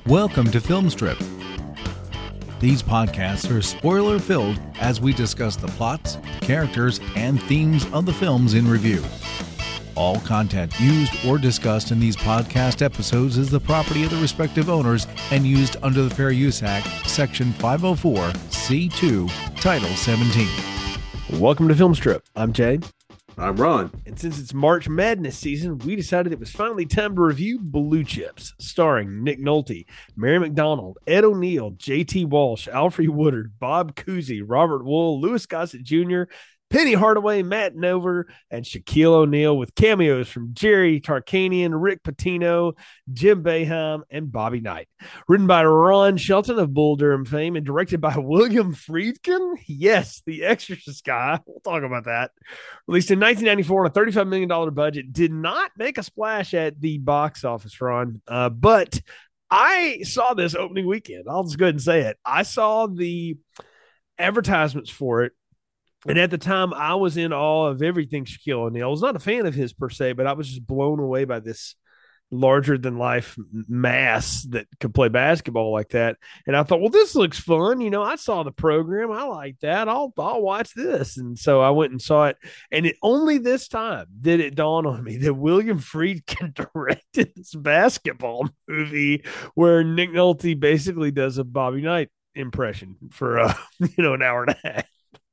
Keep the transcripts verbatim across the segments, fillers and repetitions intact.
Welcome to Film Strip. These podcasts are spoiler-filled as we discuss the plots, characters, and themes of the films in review. All content used or discussed in these podcast episodes is the property of the respective owners and used under the Fair Use Act, Section five oh four, C two, Title seventeen. Welcome to Film Strip. I'm Jay. I'm Ron. And since it's March Madness season, we decided it was finally time to review Blue Chips, starring Nick Nolte, Mary McDonald, Ed O'Neill, J T Walsh, Alfre Woodard, Bob Cousy, Robert Wuhl, Louis Gossett Junior, Penny Hardaway, Matt Nover, and Shaquille O'Neal, with cameos from Jerry Tarkanian, Rick Pitino, Jim Boeheim, and Bobby Knight. Written by Ron Shelton of Bull Durham fame and directed by William Friedkin. Yes, the Exorcist guy. We'll talk about that. Released in nineteen ninety-four on a thirty-five million dollars budget. Did not make a splash at the box office, Ron, uh, but I saw this opening weekend. I'll just go ahead and say it. I saw the advertisements for it. And at the time, I was in awe of everything Shaquille O'Neal. I was not a fan of his per se, but I was just blown away by this larger-than-life mass that could play basketball like that. And I thought, well, this looks fun. You know, I saw the program. I like that. I'll I'll watch this. And so I went and saw it. And it only this time did it dawn on me that William Friedkin directed this basketball movie where Nick Nolte basically does a Bobby Knight impression for, uh, you know, an hour and a half.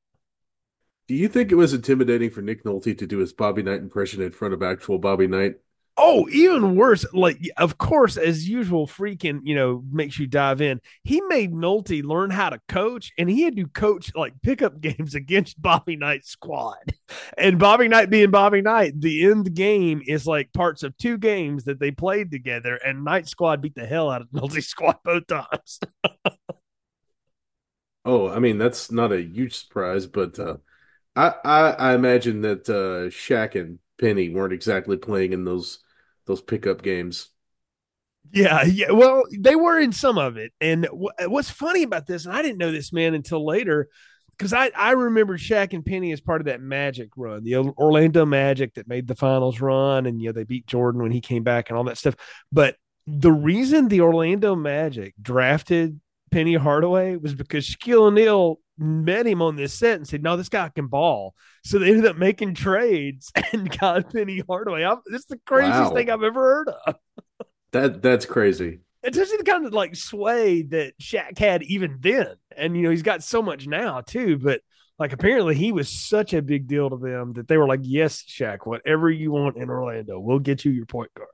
Do you think it was intimidating for Nick Nolte to do his Bobby Knight impression in front of actual Bobby Knight? Oh, even worse. Like, of course, as usual, Friedkin, you know, makes you dive in. He made Nolte learn how to coach, and he had to coach like pickup games against Bobby Knight's squad. And Bobby Knight being Bobby Knight, the end game is like parts of two games that they played together, and Knight's squad beat the hell out of Nolte's squad both times. Oh, I mean, that's not a huge surprise, but uh, I, I I imagine that uh, Shaq and Penny weren't exactly playing in those those pickup games. Yeah, yeah. Well, they were in some of it. And w- what's funny about this, and I didn't know this, man, until later, because I, I remember Shaq and Penny as part of that Magic run, the Orlando Magic that made the finals run, and, you know, they beat Jordan when he came back and all that stuff. But the reason the Orlando Magic drafted Penny Hardaway was because Shaquille O'Neal met him on this set and said, no, this guy can ball. So they ended up making trades and got Penny Hardaway. I'm, this is the craziest Wow. thing I've ever heard of. That that's crazy. It's just the kind of like sway that Shaq had even then. And, you know, he's got so much now too, but like apparently he was such a big deal to them that they were like, yes, Shaq, whatever you want in Orlando, we'll get you your point guard.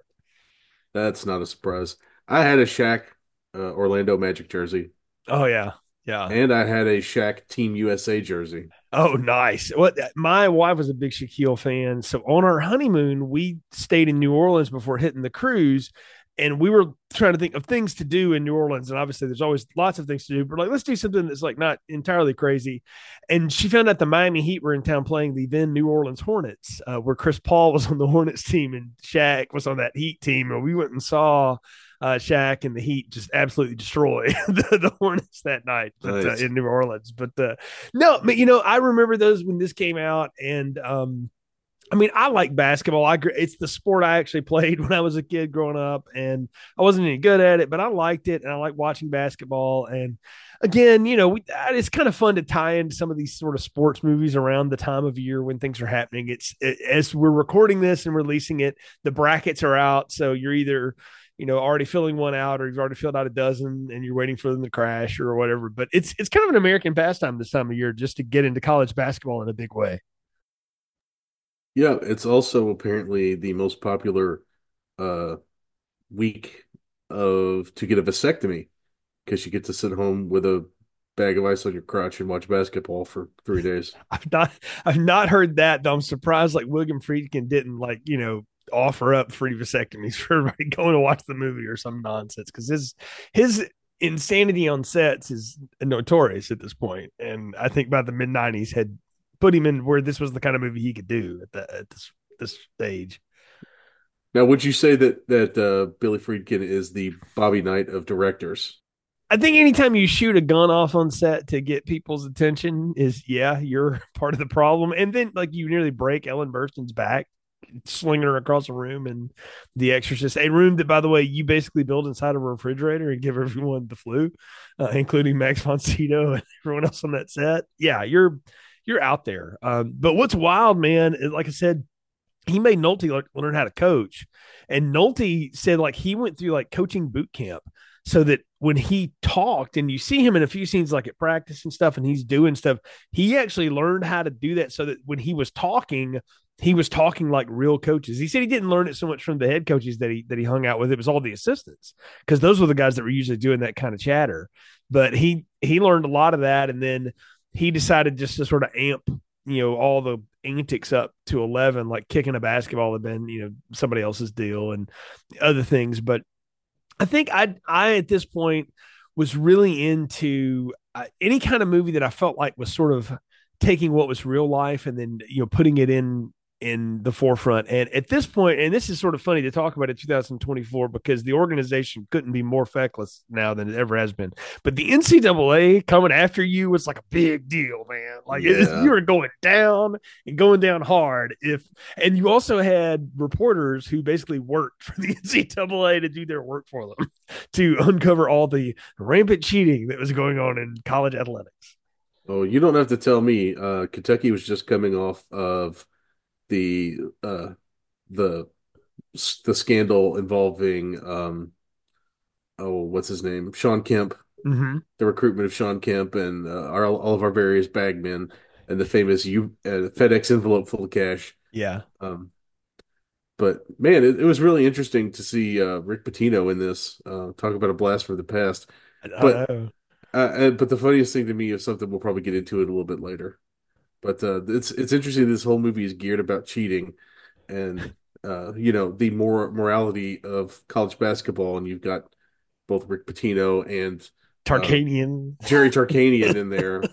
That's not a surprise. I had a Shaq uh, Orlando Magic jersey. Oh, yeah. Yeah. And I had a Shaq Team U S A jersey. Oh, nice. What my wife was a big Shaquille fan. So on our honeymoon, we stayed in New Orleans before hitting the cruise. And we were trying to think of things to do in New Orleans. And obviously there's always lots of things to do, but like, let's do something that's like not entirely crazy. And she found out the Miami Heat were in town playing the then New Orleans Hornets, uh, where Chris Paul was on the Hornets team and Shaq was on that Heat team. And we went and saw uh, Shaq and the Heat just absolutely destroy the, the Hornets that night but, Nice. uh, in New Orleans. But uh, no, but, you know, I remember those when this came out. And, um, I mean, I like basketball. I it's the sport I actually played when I was a kid growing up, and I wasn't any good at it, but I liked it, and I like watching basketball. And again, you know, we, it's kind of fun to tie into some of these sort of sports movies around the time of year when things are happening. It's it, as we're recording this and releasing it, the brackets are out, so you're either, you know, already filling one out, or you've already filled out a dozen, and you're waiting for them to crash or whatever. But it's it's kind of an American pastime this time of year just to get into college basketball in a big way. Yeah, it's also apparently the most popular uh, week of to get a vasectomy because you get to sit home with a bag of ice on your crotch and watch basketball for three days. I've not I've not heard that, though. I'm surprised like William Friedkin didn't like, you know, offer up free vasectomies for everybody going to watch the movie or some nonsense, because his his insanity on sets is notorious at this point. And I think by the mid nineties had put him in where this was the kind of movie he could do at, the, at this this stage. Now, would you say that that uh, Billy Friedkin is the Bobby Knight of directors? I think anytime you shoot a gun off on set to get people's attention is, yeah, you're part of the problem. And then like you nearly break Ellen Burstyn's back slinging her across a room, and The Exorcist, a room that, by the way, you basically build inside of a refrigerator and give everyone the flu, uh, including Max von Sydow and everyone else on that set. Yeah, you're you're out there. Um, but what's wild, man, is, like I said, he made Nolte like, learn how to coach. And Nolte said like he went through like coaching boot camp so that when he talked, and you see him in a few scenes like at practice and stuff, and he's doing stuff, he actually learned how to do that so that when he was talking, he was talking like real coaches. He said he didn't learn it so much from the head coaches that he that he hung out with. It was all the assistants, because those were the guys that were usually doing that kind of chatter. But he he learned a lot of that, and then he decided just to sort of amp, you know, all the antics up to eleven, like kicking a basketball had been, you know, somebody else's deal and other things. But I think I, I at this point was really into uh, any kind of movie that I felt like was sort of taking what was real life and then, you know, putting it in in the forefront. And at this point, and this is sort of funny to talk about in two thousand twenty-four because the organization couldn't be more feckless now than it ever has been. But the N C double A coming after you was like a big deal, man. Like Yeah. you were going down and going down hard. If and you also had reporters who basically worked for the N C double A to do their work for them to uncover all the rampant cheating that was going on in college athletics. Oh, you don't have to tell me. Uh, Kentucky was just coming off of the uh, the the scandal involving um, oh, what's his name? Sean Kemp, Mm-hmm. the recruitment of Sean Kemp, and uh, our, all of our various bagmen, and the famous U, uh, FedEx envelope full of cash. Yeah. Um, but man, it, it was really interesting to see uh, Rick Pitino in this. Uh, talk about a blast from the past. I But know. uh, uh, but the funniest thing to me is something we'll probably get into it a little bit later. But uh, it's it's interesting. This whole movie is geared about cheating, and uh, you know the more morality of college basketball, and you've got both Rick Pitino and uh, Tarkanian. Jerry Tarkanian in there,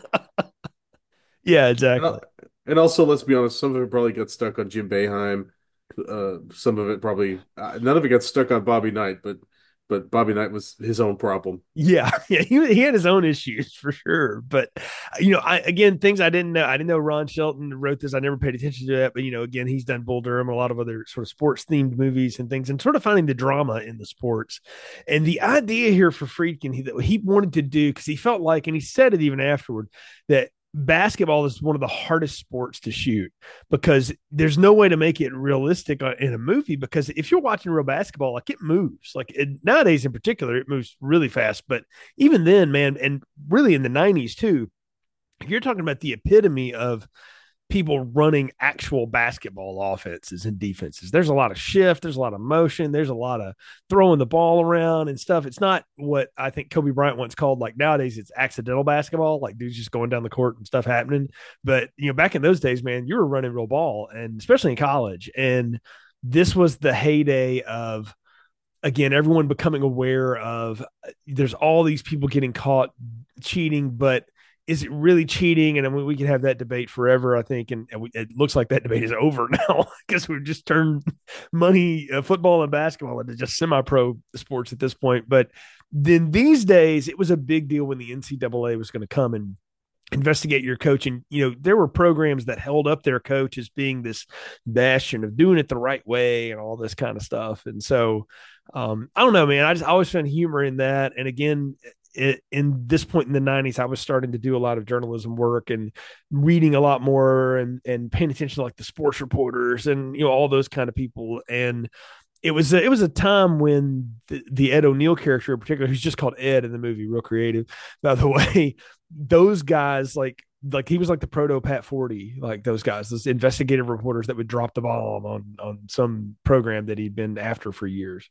Yeah, and, exactly. uh, and also let's be honest, some of it probably got stuck on Jim Boeheim. Uh, some of it probably uh, none of it got stuck on Bobby Knight, but but Bobby Knight was his own problem. Yeah, yeah, he, he had his own issues for sure. But you know, I again things I didn't know. I didn't know Ron Shelton wrote this. I never paid attention to that. But you know, again, he's done Bull Durham, a lot of other sort of sports themed movies and things, and sort of finding the drama in the sports. And the idea here for Friedkin, he, that he wanted to do, because he felt like, and he said it even afterward, that basketball is one of the hardest sports to shoot because there's no way to make it realistic in a movie, because if you're watching real basketball, like it moves, like it, nowadays in particular, it moves really fast. But even then, man, and really in the nineties too, if you're talking about the epitome of people running actual basketball offenses and defenses, there's a lot of shift, there's a lot of motion, there's a lot of throwing the ball around and stuff. It's not what I think Kobe Bryant once called, like nowadays it's accidental basketball, like dudes just going down the court and stuff happening. But you know, back in those days, man, you were running real ball, and especially in college. And this was the heyday of, again, everyone becoming aware of there's all these people getting caught cheating, but is it really cheating? And I mean, we can have that debate forever, I think. And, and we, it looks like that debate is over now because we've just turned money, uh, football and basketball into just semi-pro sports at this point. But then these days, it was a big deal when the N C double A was going to come and investigate your coach. And, you know, there were programs that held up their coach as being this bastion of doing it the right way and all this kind of stuff. And so, um, I don't know, man, I just I always found humor in that. And again, it, in this point in the nineties, I was starting to do a lot of journalism work and reading a lot more and, and paying attention to like the sports reporters and, you know, all those kind of people. And it was a, it was a time when the, the Ed O'Neill character in particular, who's just called Ed in the movie, real creative, by the way, those guys, like, like he was like the proto Pat Forty, like those guys, those investigative reporters that would drop the bomb on, on some program that he'd been after for years.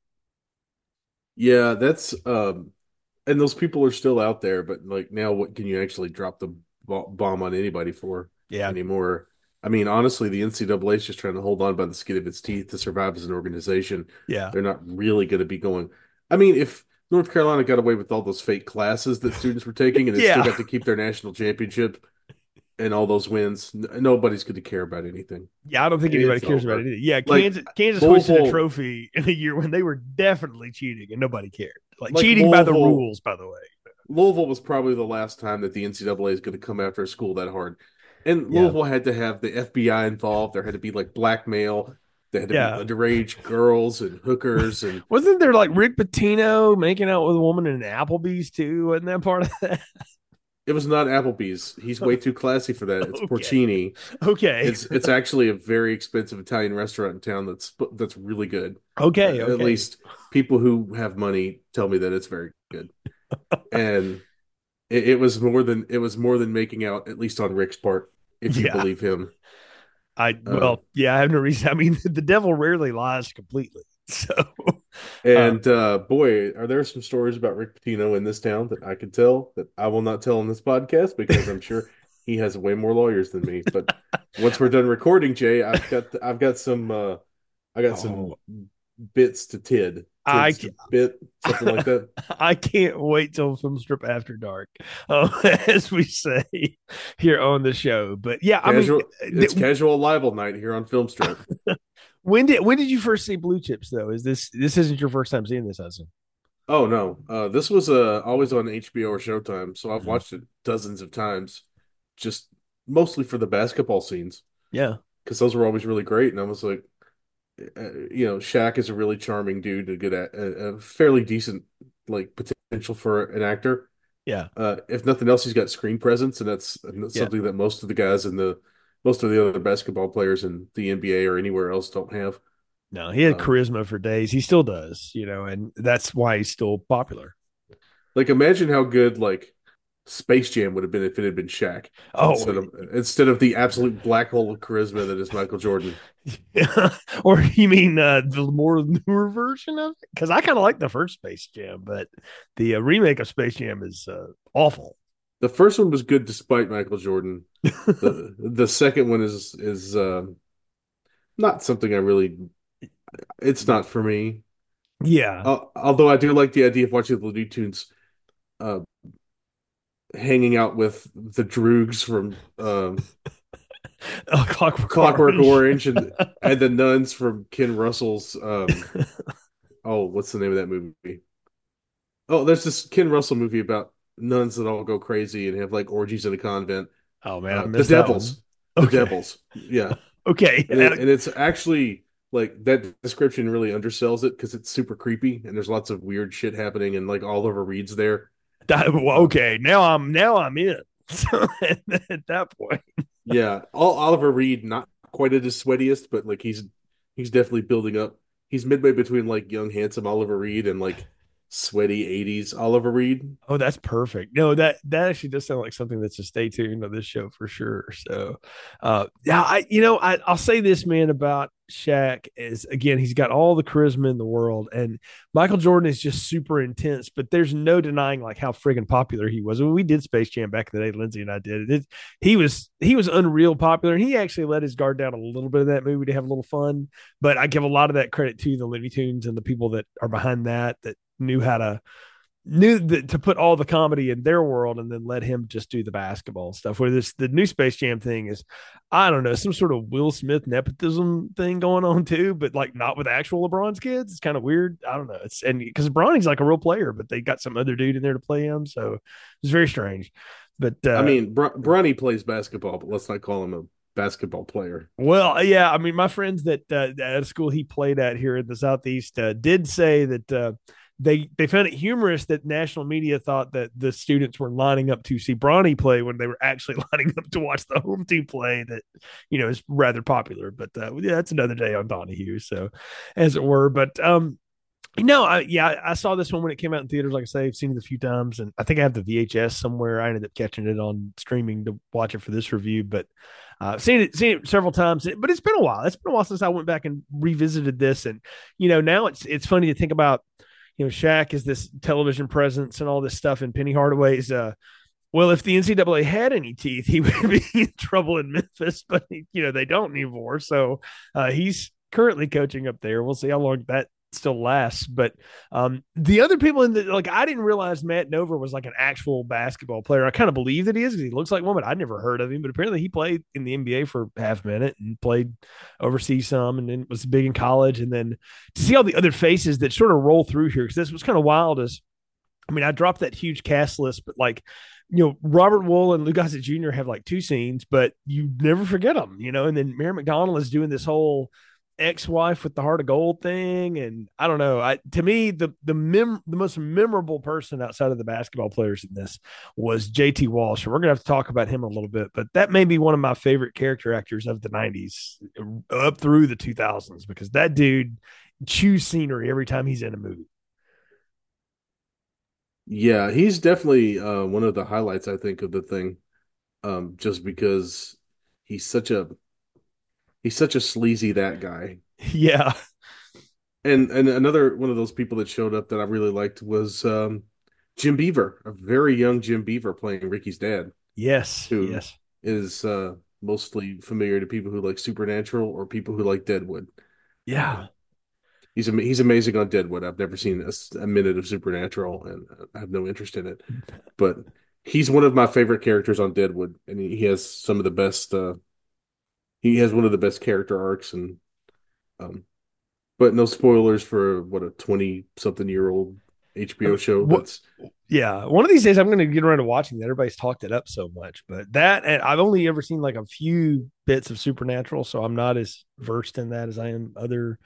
Yeah, that's um, and those people are still out there, but like now, what can you actually drop the bomb on anybody for Yeah. anymore? I mean, honestly, the N C double A is just trying to hold on by the skin of its teeth to survive as an organization. Yeah. They're not really going to be going. I mean, if North Carolina got away with all those fake classes that students were taking and they Yeah. still got to keep their national championship and all those wins, n- nobody's going to care about anything. Yeah, I don't think anybody It's cares over. about it either. Yeah, Like, Kansas Kansas Louisville- hosted a trophy in a year when they were definitely cheating and nobody cared. Like, Like cheating by the Louisville- rules, by the way. Louisville was probably the last time that the N C double A is going to come after a school that hard. And Yeah. Louisville had to have the F B I involved. There had to be like blackmail. There had to be Yeah. underage girls and hookers, and Wasn't there like Rick Pitino making out with a woman in Applebee's too? Wasn't that part of that? it was not Applebee's. He's way too classy for that. It's Okay. Porcini. Okay. It's it's actually a very expensive Italian restaurant in town that's that's really good. Uh, Okay. at Okay. least people who have money tell me that it's very good. And it, it was more than it was more than making out, at least on Rick's part, if you Yeah. believe him. I Uh, well, yeah, I have no reason. I mean, the devil rarely lies completely. So, uh, and uh, boy, are there some stories about Rick Pitino in this town that I could tell that I will not tell on this podcast because I'm sure he has way more lawyers than me. But once we're done recording, Jay, I've got I've got some uh, I got some oh, bits to tid, I tids to bit, something like that. I can't wait till film strip after dark, um, as we say here on the show. But yeah, I mean, Casual, it's th- casual libel night here on Film Strip. when did when did you first see Blue Chips though? Is this this isn't your first time seeing this, I assume? Oh no, uh, this was uh, always on H B O or Showtime, so I've Mhm. watched it dozens of times, just mostly for the basketball scenes Yeah, because those were always really great. And I was like, uh, you know, Shaq is a really charming dude, a good, a, a fairly decent like potential for an actor. yeah, Uh, if nothing else, he's got screen presence, and that's, and that's yeah. something that most of the guys in the most of the other basketball players in the N B A or anywhere else don't have. No, he had Um, charisma for days. He still does, you know, and that's why he's still popular. like imagine how good like Space Jam would have been if it had been Shaq Oh, instead of instead of the absolute black hole of charisma that is Michael Jordan. or you mean uh, the more newer version of it? Because I kind of like the first Space Jam, but the uh, remake of Space Jam is uh, awful. The first one was good despite Michael Jordan. The the second one is is um, not something I really. It's not for me. Yeah, Uh, although I do like the idea of watching the Looney Tunes uh, hanging out with the Droogs from um, oh, Clockwork Clockwork Orange. Orange and and the nuns from Ken Russell's. Um, oh, what's the name of that movie? Oh, there's this Ken Russell movie about nuns that all go crazy and have like orgies in a convent. Oh man, I Uh, the missed that one. Devils, the Okay, Devils, yeah, okay. and it, and it's actually like that description really undersells it because it's super creepy and there's lots of weird shit happening and like Oliver Reed's there. That- well, Um, okay, now I'm now I'm in. So at, at that point, yeah, all Oliver Reed not quite at his sweatiest, but like he's he's definitely building up. He's midway between like young handsome Oliver Reed and like sweaty eighties Oliver Reed. oh, that's perfect. No, that that actually does sound like something that's a stay tuned on this show for sure. So, uh, yeah, I you know I I'll say this man about Shaq is again he's got all the charisma in the world, and Michael Jordan is just super intense. But there's no denying like how friggin' popular he was. When we did Space Jam back in the day, Lindsay and I did it. He was he was unreal popular, and he actually let his guard down a little bit of that movie to have a little fun. But I give a lot of that credit to the Looney Tunes and the people that are behind that that knew how to knew that to put all the comedy in their world and then let him just do the basketball stuff. Where this the new Space Jam thing is, I don't know, some sort of Will Smith nepotism thing going on too, but like not with actual LeBron's kids. It's kind of weird. I don't know. It's and because Bronny's like a real player, but they got some other dude in there to play him, so it's very strange. But I uh mean, Br Bronny plays basketball, but let's not call him a basketball player. well, yeah, I mean, my friends that uh, at a school he played at here in the southeast uh, did say that uh, they they found it humorous that national media thought that the students were lining up to see Bronny play when they were actually lining up to watch the home team play. That you know is rather popular, but uh, yeah, that's another day on Donahue, so as it were. But um, no, I, yeah, I saw this one when it came out in theaters. Like I say, I've seen it a few times, and I think I have the V H S somewhere. I ended up catching it on streaming to watch it for this review, but uh, I've seen it, seen it several times. But it's been a while. It's been a while since I went back and revisited this, and you know, now it's it's funny to think about. You know, Shaq is this television presence and all this stuff, and Penny Hardaway's. Uh, well, if the N C double A had any teeth, he would be in trouble in Memphis, but you know they don't anymore. So uh, he's currently coaching up there. We'll see how long that still lasts. But um, the other people in the like, I didn't realize Matt Nover was like an actual basketball player. I kind of believe that he is because he looks like one, but I'd never heard of him. But apparently, he played in the N B A for half a minute and played overseas some, and then was big in college. And then to see all the other faces that sort of roll through here, because this was kind of wild. As I mean, I dropped that huge cast list, but like you know, Robert Wool and Lou Gossett Junior have like two scenes, but you never forget them, you know. And then Mary McDonnell is doing this whole ex-wife with the heart of gold thing, and I don't know. I to me the the mem the most memorable person outside of the basketball players in this was J T Walsh. And we're gonna have to talk about him a little bit, but that may be one of my favorite character actors of the nineties up through the two thousands because that dude chews scenery every time he's in a movie. Yeah, he's definitely uh, one of the highlights, I think, of the thing. Um, just because he's such a he's such a sleazy that guy. Yeah. And and another one of those people that showed up that I really liked was um, Jim Beaver, a very young Jim Beaver playing Ricky's dad, Yes. who Yes. is uh, mostly familiar to people who like Supernatural or people who like Deadwood. Uh, Yeah. he's am- he's amazing on Deadwood. I've never seen a, a minute of Supernatural, and I have no interest in it. But he's one of my favorite characters on Deadwood, and he, he has some of the best. Uh, he has one of the best character arcs, and um, but no spoilers for what a twenty something year old H B O show. What? That's Yeah, one of these days I'm going to get around to watching that. Everybody's talked it up so much, but that and I've only ever seen like a few bits of Supernatural, so I'm not as versed in that as I am other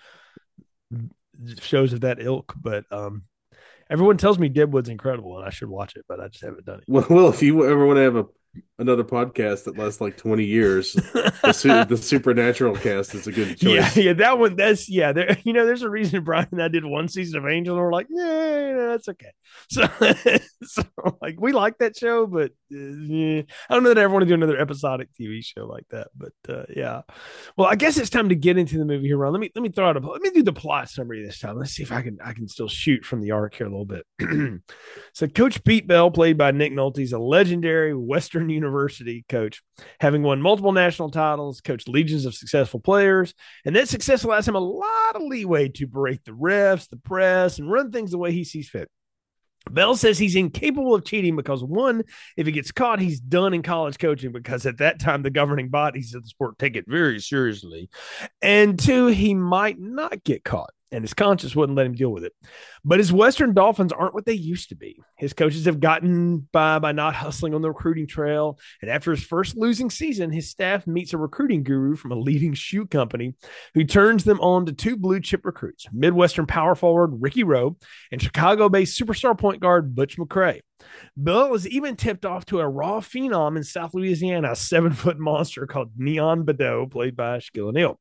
shows of that ilk. But um, everyone tells me Deadwood's incredible, and I should watch it, but I just haven't done well, well. If you ever want to have a another podcast that lasts like twenty years, the, su- it. the Supernatural cast is a good Yeah, choice. yeah, that one. That's yeah. There, you know, there's a reason Brian and I did one season of Angel, and we're like, yeah, you know, that's okay. So, so like, we like that show, but uh, yeah, I don't know that I ever want to do another episodic T V show like that. But uh, yeah, well, I guess it's time to get into the movie here, Ron. Let me let me throw out a let me do the plot summary this time. Let's see if I can I can still shoot from the arc here a little bit. So, Coach Pete Bell, played by Nick Nolte, is a legendary Western University coach, having won multiple national titles, coached legions of successful players, and that success allows him a lot of leeway to berate the refs, the press, and run things the way he sees fit. Bell says he's incapable of cheating because, one, if he gets caught, he's done in college coaching because at that time the governing bodies of the sport take it very seriously. And two, he might not get caught, and his conscience wouldn't let him deal with it. But his Western Dolphins aren't what they used to be. His coaches have gotten by by not hustling on the recruiting trail. And after his first losing season, his staff meets a recruiting guru from a leading shoe company who turns them on to two blue chip recruits, Midwestern power forward Ricky Rowe and Chicago-based superstar point guard Butch McRae. Bill is even tipped off to a raw phenom in South Louisiana, a seven-foot monster called Neon Bedeau, played by Shaquille O'Neal.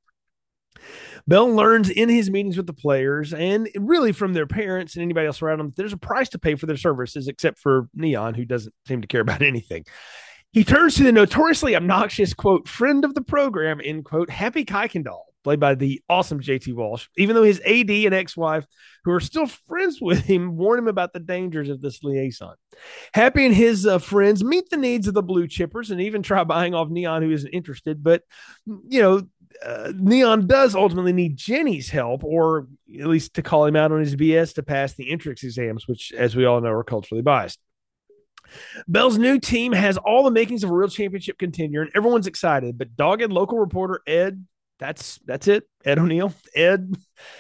Bell learns in his meetings with the players and really from their parents and anybody else around them, there's a price to pay for their services, except for Neon, who doesn't seem to care about anything. He turns to the notoriously obnoxious, quote, friend of the program, end quote, Happy Kuykendall, played by the awesome J T Walsh, even though his A D and ex-wife, who are still friends with him, warn him about the dangers of this liaison. Happy and his uh, friends meet the needs of the blue chippers and even try buying off Neon, who isn't interested. But, you know, uh, Neon does ultimately need Jenny's help, or at least to call him out on his B S to pass the entrance exams, which, as we all know, are culturally biased. Bell's new team has all the makings of a real championship contender, and everyone's excited. But dogged local reporter Ed, that's that's it, Ed O'Neill, Ed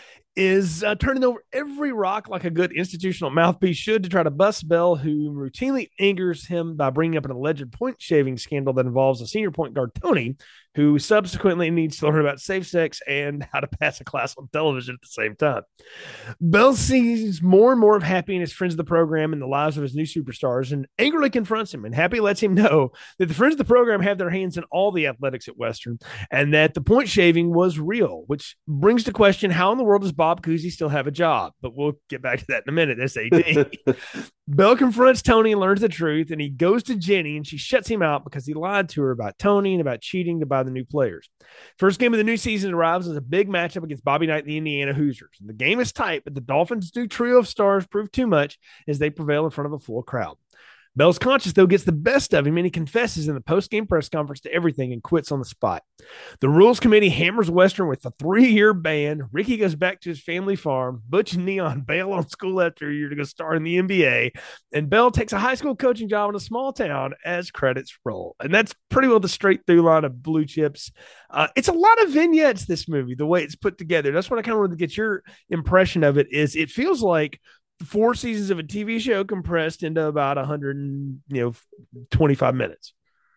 is uh, turning over every rock like a good institutional mouthpiece should to try to bust Bell, who routinely angers him by bringing up an alleged point shaving scandal that involves a senior point guard, Tony, who subsequently needs to learn about safe sex and how to pass a class on television at the same time. Bell sees more and more of Happy and his friends of the program in the lives of his new superstars and angrily confronts him. And Happy lets him know that the friends of the program have their hands in all the athletics at Western and that the point shaving was real, which brings to question how in the world does Bob Cousy still have a job? But we'll get back to that in a minute. S A D. Bell confronts Tony and learns the truth, and he goes to Jenny, and she shuts him out because he lied to her about Tony and about cheating to buy the new players. First game of the new season arrives as a big matchup against Bobby Knight and the Indiana Hoosiers. And the game is tight, but the Dolphins' new trio of stars prove too much as they prevail in front of a full crowd. Bell's conscience, though, gets the best of him, and he confesses in the post-game press conference to everything and quits on the spot. The rules committee hammers Western with a three-year ban. Ricky goes back to his family farm. Butch and Neon bail on school after a year to go start in the N B A. And Bell takes a high school coaching job in a small town as credits roll. And that's pretty well the straight-through line of Blue Chips. Uh, it's a lot of vignettes, this movie, the way it's put together. That's what I kind of wanted to get your impression of it is. It feels like four seasons of a T V show compressed into about one hundred and, you know, twenty-five minutes.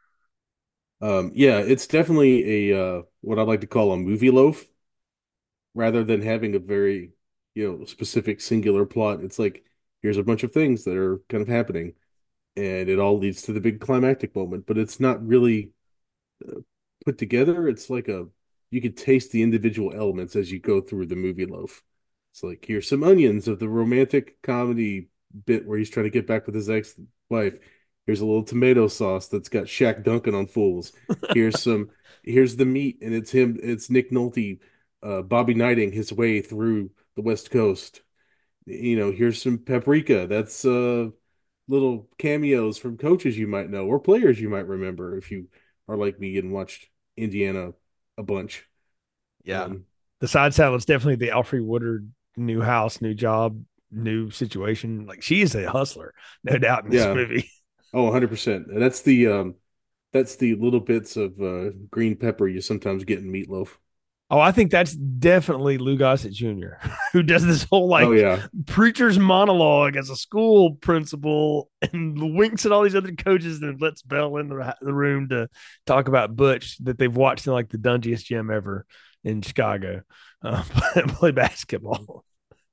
Um, yeah, it's definitely a uh, what I like to call a movie loaf, rather than having a very, you know, specific singular plot. It's like here's a bunch of things that are kind of happening, and it all leads to the big climactic moment. But it's not really uh, put together. It's like a you could taste the individual elements as you go through the movie loaf. It's like here's some onions of the romantic comedy bit where he's trying to get back with his ex-wife. Here's a little tomato sauce that's got Shaq Duncan on Fools. Here's some here's the meat, and it's him, it's Nick Nolte, uh, Bobby Knighting his way through the West Coast. You know, here's some paprika. That's uh little cameos from coaches you might know or players you might remember if you are like me and watched Indiana a bunch. Yeah. Um, The side saddle is definitely the Alfre Woodard new house, new job, new situation. Like she is a hustler, no doubt in this yeah. movie. Oh, one hundred percent. And that's the um that's the little bits of uh green pepper you sometimes get in meatloaf. Oh, I think that's definitely Lou Gossett Junior, who does this whole Oh like yeah. preacher's monologue as a school principal and winks at all these other coaches and lets Bell in the, the room to talk about Butch that they've watched in like the dungiest gym ever in Chicago uh, play basketball.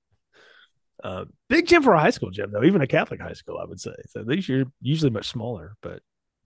Uh, big gym for a high school gym, though, even a Catholic high school, I would say. So these are usually much smaller, but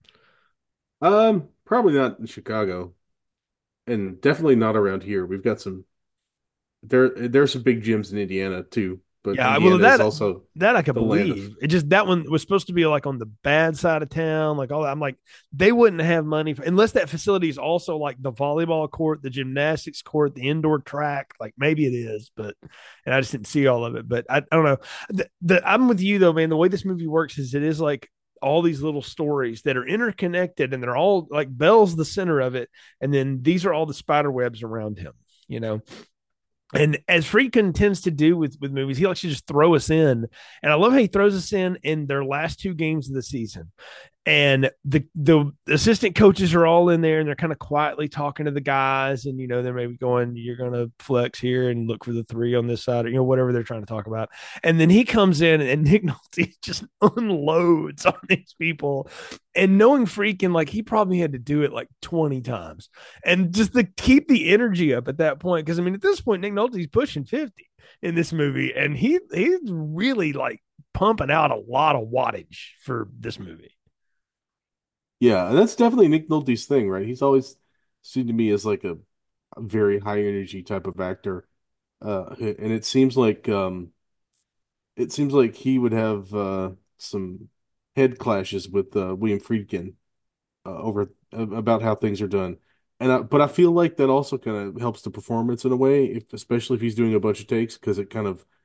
Um, probably not in Chicago, and definitely not around here. We've got some there there's some big gyms in Indiana too, but yeah, well, Indiana is that also that I could the land of believe. It just that one was supposed to be like on the bad side of town, like all that. I'm like, they wouldn't have money for, unless that facility is also like the volleyball court, the gymnastics court, the indoor track. Like maybe it is, but and I just didn't see all of it. But I, I don't know. The, the, I'm with you though, man. The way this movie works is it is like all these little stories that are interconnected, and they're all like Bell's the center of it, and then these are all the spider webs around him. You know, and as Friedkin tends to do with, with movies, he likes to just throw us in. And I love how he throws us in in their last two games of the season. And the the assistant coaches are all in there and they're kind of quietly talking to the guys. And, you know, they're maybe going, you're going to flex here and look for the three on this side, or, you know, whatever they're trying to talk about. And then he comes in and Nick Nolte just unloads on these people. And knowing Friedkin, like he probably had to do it like twenty times. And just to keep the energy up at that point. Cause I mean, at this point, Nick Nolte's pushing fifty in this movie. And he he's really like pumping out a lot of wattage for this movie. yeah, and that's definitely Nick Nolte's thing, right? He's always seen to me as like a, a very high energy type of actor. Uh, and it seems like um it seems like he would have uh some head clashes with uh, William Friedkin uh, over uh, about how things are done. And I, but I feel like that also kind of helps the performance in a way, if, especially if he's doing a bunch of takes, because it kind of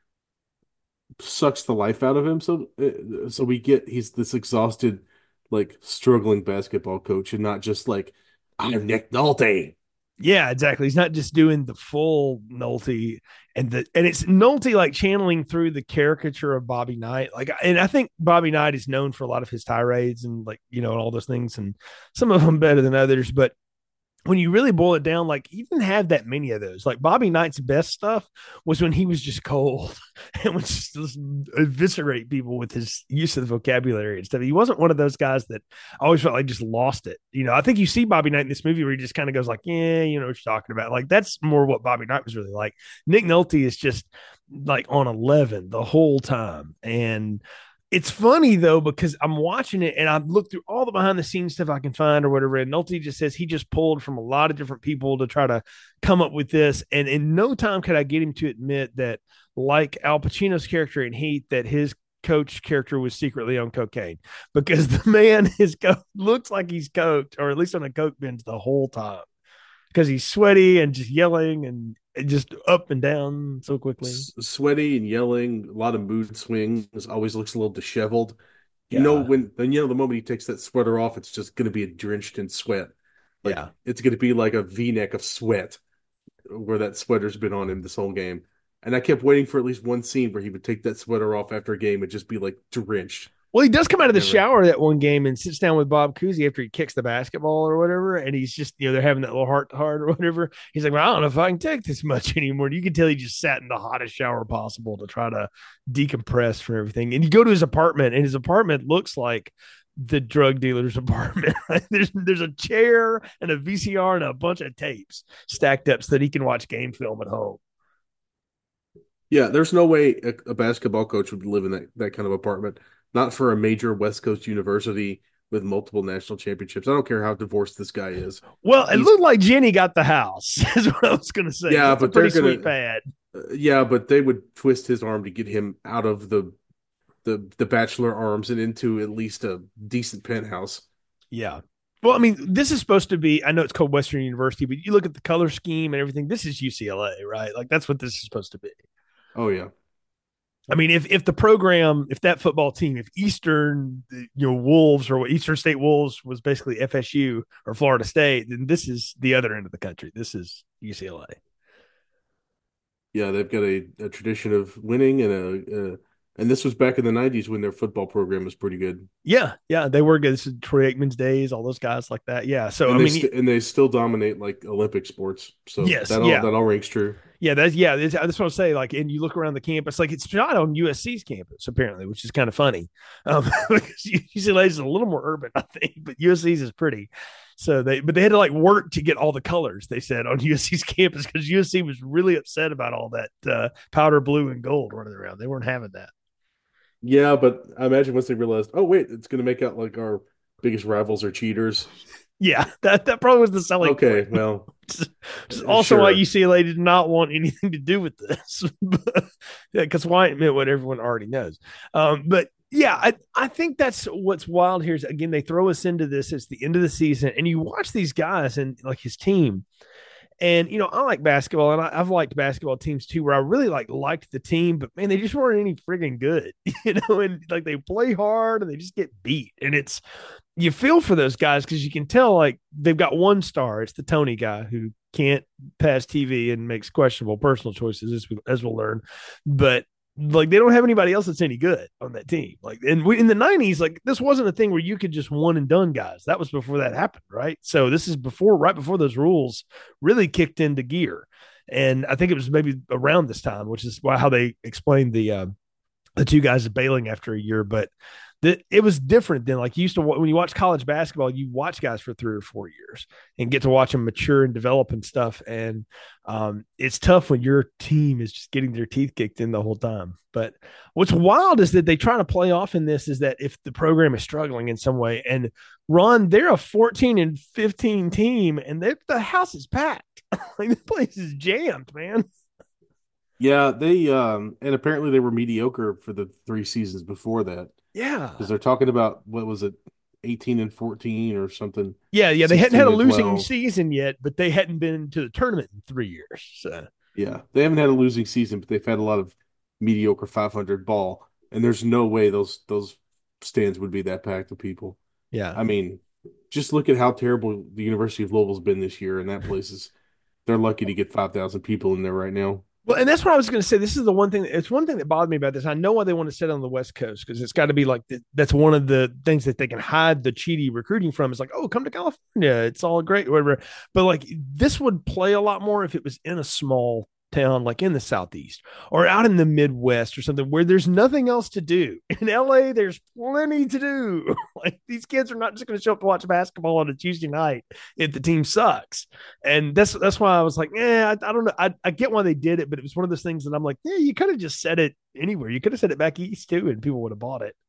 sucks the life out of him. So, uh, so we get he's this exhausted, like struggling basketball coach, and not just like I'm Nick Nolte. Yeah, exactly. He's not just doing the full Nolte and the and it's Nolte like channeling through the caricature of Bobby Knight. Like, and I think Bobby Knight is known for a lot of his tirades and like, you know, and all those things, and some of them better than others. But when you really boil it down, like he didn't have that many of those. Like Bobby Knight's best stuff was when he was just cold and would just, just eviscerate people with his use of the vocabulary and stuff. He wasn't one of those guys that I always felt like just lost it. You know, I think you see Bobby Knight in this movie where he just kind of goes like, yeah, you know what you're talking about. Like that's more what Bobby Knight was really like. Nick Nolte is just like on eleven the whole time. And it's funny though, because I'm watching it and I've looked through all the behind the scenes stuff I can find or whatever. And Nolte just says he just pulled from a lot of different people to try to come up with this. And in no time could I get him to admit that, like Al Pacino's character in Heat, that his coach character was secretly on cocaine, because the man is co- looks like he's coked, or at least on a coke binge the whole time, because he's sweaty and just yelling and just up and down so quickly. S- sweaty and yelling, a lot of mood swings. Always looks a little disheveled. You know Yeah. when then you know the moment he takes that sweater off, it's just going to be drenched in sweat. Like Yeah. it's going to be like a V-neck of sweat where that sweater's been on him this whole game. And I kept waiting for at least one scene where he would take that sweater off after a game and just be like drenched. Well, he does come out of the Never. shower that one game and sits down with Bob Cousy after he kicks the basketball or whatever. And he's just, you know, they're having that little heart to heart or whatever. He's like, well, I don't know if I can take this much anymore. And you can tell he just sat in the hottest shower possible to try to decompress from everything. And you go to his apartment, and his apartment looks like the drug dealer's apartment. Right? There's there's a chair and a V C R and a bunch of tapes stacked up so that he can watch game film at home. Yeah, there's no way a, a basketball coach would live in that, that kind of apartment. Not for a major West Coast university with multiple national championships. I don't care how divorced this guy is. Well, it He's- looked like Jenny got the house, is what I was going to say. Yeah, It's a but they're pretty gonna- sweet pad. Uh, yeah, but they would twist his arm to get him out of the the the bachelor arms and into at least a decent penthouse. Yeah. Well, I mean, this is supposed to be, I know it's called Western University, but you look at the color scheme and everything. This is U C L A, right? Like, that's what this is supposed to be. Oh yeah. I mean, if if the program, if that football team, if Eastern, you know, Wolves or Eastern State Wolves was basically F S U or Florida State, then this is the other end of the country. This is U C L A. Yeah, they've got a, a tradition of winning and a, a and this was back in the nineties when their football program was pretty good. Yeah, yeah, they were good. This is Troy Aikman's days, all those guys like that. Yeah, so and I they mean, st- and they still dominate like Olympic sports. So Yes, that all yeah. that all rings true. yeah, that's yeah. That's, that's what I say. Like, and you look around the campus, like it's shot on U S C's campus apparently, which is kind of funny. Um, because U C L A is a little more urban, I think, but U S C's is pretty. So they, but they had to like work to get all the colors. They said on U S C's campus because U S C was really upset about all that uh, powder blue and gold running around. They weren't having that. Yeah, but I imagine once they realized, oh wait, it's going to make out like our biggest rivals are cheaters. Yeah, that that probably was the selling Okay, point. well, Just also sure. why U C L A did not want anything to do with this. Yeah, because why admit what everyone already knows. Um, but yeah, I, I think that's what's wild here is again, they throw us into this. It's the end of the season, and you watch these guys and like his team. And you know, I like basketball, and I, I've liked basketball teams too, where I really like liked the team, but man, they just weren't any friggin' good, you know. And like they play hard, and they just get beat, and it's you feel for those guys because you can tell like they've got one star. It's the Tony guy who can't pass T V and makes questionable personal choices, as, we, as we'll learn. But like they don't have anybody else that's any good on that team. Like, and we, in the nineties, like this wasn't a thing where you could just one and done guys. That was before that happened, right? So this is before, right before those rules really kicked into gear. And I think it was maybe around this time, which is why how they explained the uh, the two guys bailing after a year. But the, it was different than like you used to when you watch college basketball, you watch guys for three or four years and get to watch them mature and develop and stuff. And um, it's tough when your team is just getting their teeth kicked in the whole time. But what's wild is that they try to play off in this is that if the program is struggling in some way, and Ron, they're a fourteen and fifteen team, and the house is packed. Like the place is jammed, man. Yeah, they um and apparently they were mediocre for the three seasons before that Yeah. because they're talking about what was it, eighteen and fourteen or something. Yeah, yeah. They hadn't had a sixteen and losing twelve. season yet, but they hadn't been to the tournament in three years. So Yeah, they haven't had a losing season, but they've had a lot of mediocre five hundred ball, and there's no way those those stands would be that packed with people. yeah. I mean, just look at how terrible the University of Louisville's been this year, and that place is they're lucky to get five thousand people in there right now. Well, and that's what I was going to say. This is the one thing. It's one thing that bothered me about this. I know why they want to set it on the West Coast because it's got to be like the, that's one of the things that they can hide the cheaty recruiting from. Is like, oh, come to California, it's all great, whatever. But like this would play a lot more if it was in a small town, like in the Southeast or out in the Midwest or something where there's nothing else to do. In L A, there's plenty to do. Like these kids are not just going to show up to watch basketball on a Tuesday night if the team sucks. And that's that's why I was like, yeah, I, I don't know. I, I get why they did it, but it was one of those things that I'm like, yeah, you could have just said it anywhere. You could have said it back east too, and people would have bought it.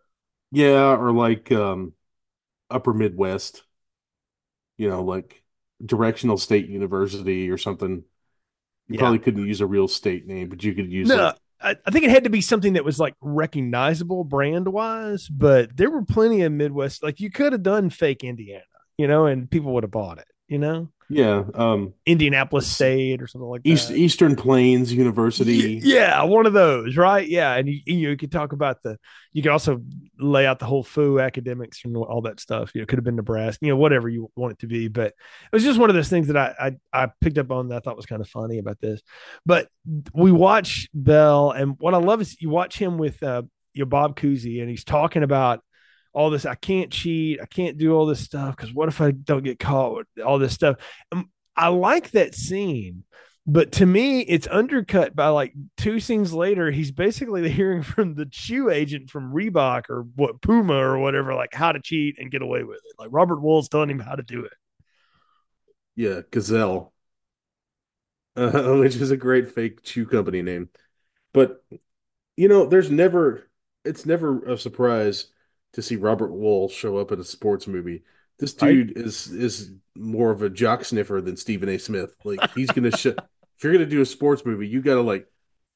Yeah, or like um, Upper Midwest, you know, like Directional State University or something. You Yeah. probably couldn't use a real state name, but you could use No, like I, I think it had to be something that was like recognizable brand wise, but there were plenty of Midwest. Like you could have done fake Indiana, you know, and people would have bought it, you know, yeah, um, Indianapolis State or something like East that. Eastern Plains University. Y- Yeah, one of those, right? Yeah, and you, you could talk about the. You could also lay out the whole foo academics and all that stuff. You know, it could have been Nebraska, you know, whatever you want it to be. But it was just one of those things that I I, I picked up on that I thought was kind of funny about this. But we watch Bell, and what I love is you watch him with uh, you know, Bob Cousy, and he's talking about all this. I can't cheat. I can't do all this stuff because what if I don't get caught with all this stuff? Um, I like that scene, but to me, it's undercut by like two scenes later. He's basically hearing from the shoe agent from Reebok or what Puma or whatever, like how to cheat and get away with it. Like Robert Wool's telling him how to do it. Yeah, Gazelle, uh, which is a great fake shoe company name. But you know, there's never it's never a surprise to see Robert Wool show up in a sports movie. This Right? dude is is more of a jock sniffer than Stephen A. Smith. Like he's gonna sh if you're gonna do a sports movie, you gotta like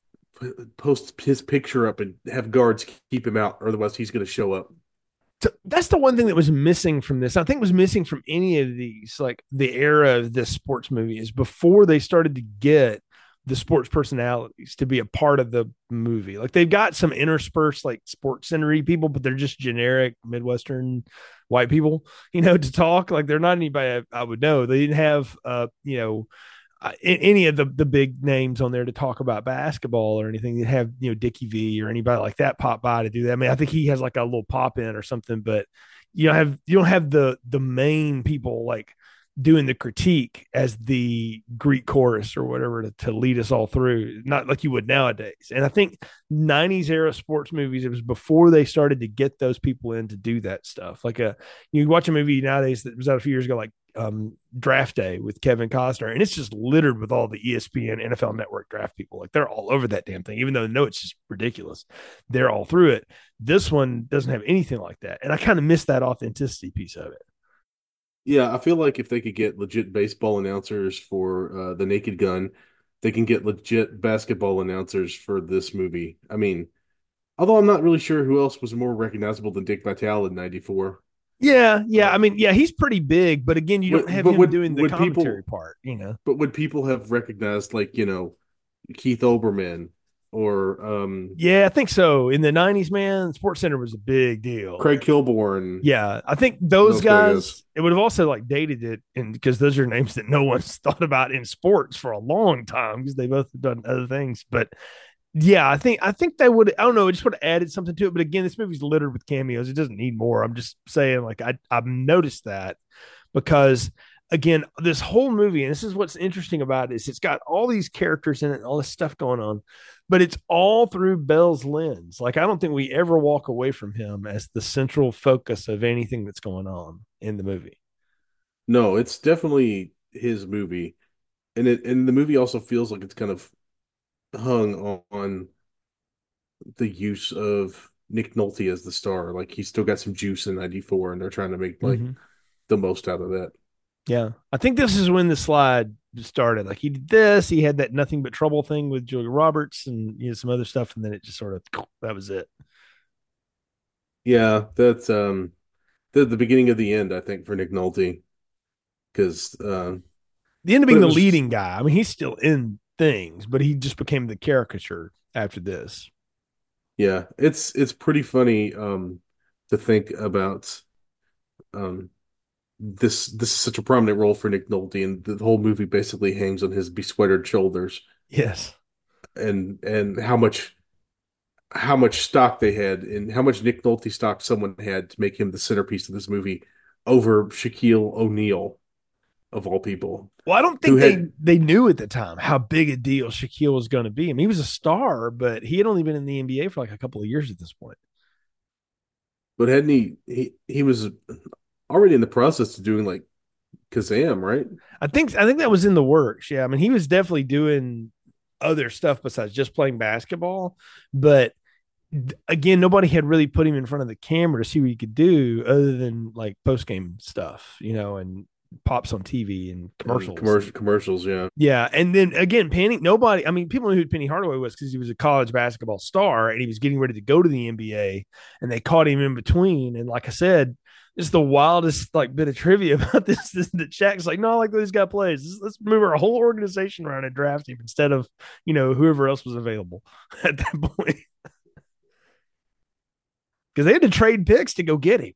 p- post his picture up and have guards keep him out, or otherwise he's gonna show up. So that's the one thing that was missing from this. I think was missing from any of these, like the era of this sports movie, is before they started to get the sports personalities to be a part of the movie. Like they've got some interspersed like sports centery people, but they're just generic Midwestern white people, you know, to talk. Like they're not anybody I, I would know. They didn't have, uh, you know, uh, any of the the big names on there to talk about basketball or anything. They have, you know, Dickie V or anybody like that pop by to do that. I mean, I think he has like a little pop in or something, but you don't have you don't have the the main people like doing the critique as the Greek chorus or whatever to, to lead us all through, not like you would nowadays. And I think nineties era sports movies, it was before they started to get those people in to do that stuff. Like a you watch a movie nowadays that was out a few years ago, like um, Draft Day with Kevin Costner, and it's just littered with all the E S P N, N F L Network draft people. Like they're all over that damn thing, even though they know it's just ridiculous. They're all through it. This one doesn't have anything like that, and I kind of miss that authenticity piece of it. Yeah, I feel like if they could get legit baseball announcers for uh, The Naked Gun, they can get legit basketball announcers for this movie. I mean, although I'm not really sure who else was more recognizable than Dick Vitale in ninety-four. Yeah, yeah. I Uh, mean, yeah, he's pretty big, but again, you don't would, have but him would doing the would commentary people part, you know. but would people have recognized like, you know, Keith Olbermann or um Yeah, I think so. In the nineties, man, Sports Center was a big deal. Craig Kilborn, Yeah, I think those those guys? guys, it would have also like dated it, and because those are names that no one's thought about in sports for a long time because they both have done other things. But yeah, I think I think they would. I don't know. It just would have added something to it. But again, this movie's littered with cameos. It doesn't need more. I'm just saying, like I I've noticed that because again, this whole movie, and this is what's interesting about it, is it's got all these characters in it, and all this stuff going on, but it's all through Bell's lens. Like I don't think we ever walk away from him as the central focus of anything that's going on in the movie. No, it's definitely his movie. And it and the movie also feels like it's kind of hung on, on the use of Nick Nolte as the star. Like he's still got some juice in ninety-four and they're trying to make like Mm-hmm. the most out of that. Yeah, I think this is when the slide started. Like he did this, he had that nothing but trouble thing with Julia Roberts, and you know some other stuff, and then it just sort of that was it. Yeah, that's um the the beginning of the end, I think, for Nick Nolte. Because uh, The end of but being it the was leading guy. I mean, he's still in things, but he just became the caricature after this. yeah, it's it's pretty funny um to think about um this this is such a prominent role for Nick Nolte, and the whole movie basically hangs on his besweatered shoulders, Yes. and and how much how much stock they had and how much Nick Nolte stock someone had to make him the centerpiece of this movie over Shaquille O'Neal of all people, Well, I don't who think they had they knew at the time how big a deal Shaquille was going to be. I mean, he was a star, but he had only been in the N B A for like a couple of years at this point. but hadn't he he he was already in the process of doing like Kazam, right? I think I think that was in the works. Yeah, I mean, he was definitely doing other stuff besides just playing basketball, but again, nobody had really put him in front of the camera to see what he could do other than like post game stuff, you know, and pops on T V and And commercials. commercial commercials, yeah. Yeah, and then again, Penny. Nobody. I mean, people knew who Penny Hardaway was because he was a college basketball star and he was getting ready to go to the N B A, and they caught him in between. And like I said, it's the wildest like bit of trivia about this. this that Shaq's like, no, I like this guy plays. Let's, let's move our whole organization around and draft him instead of you know whoever else was available at that point because they had to trade picks to go get him.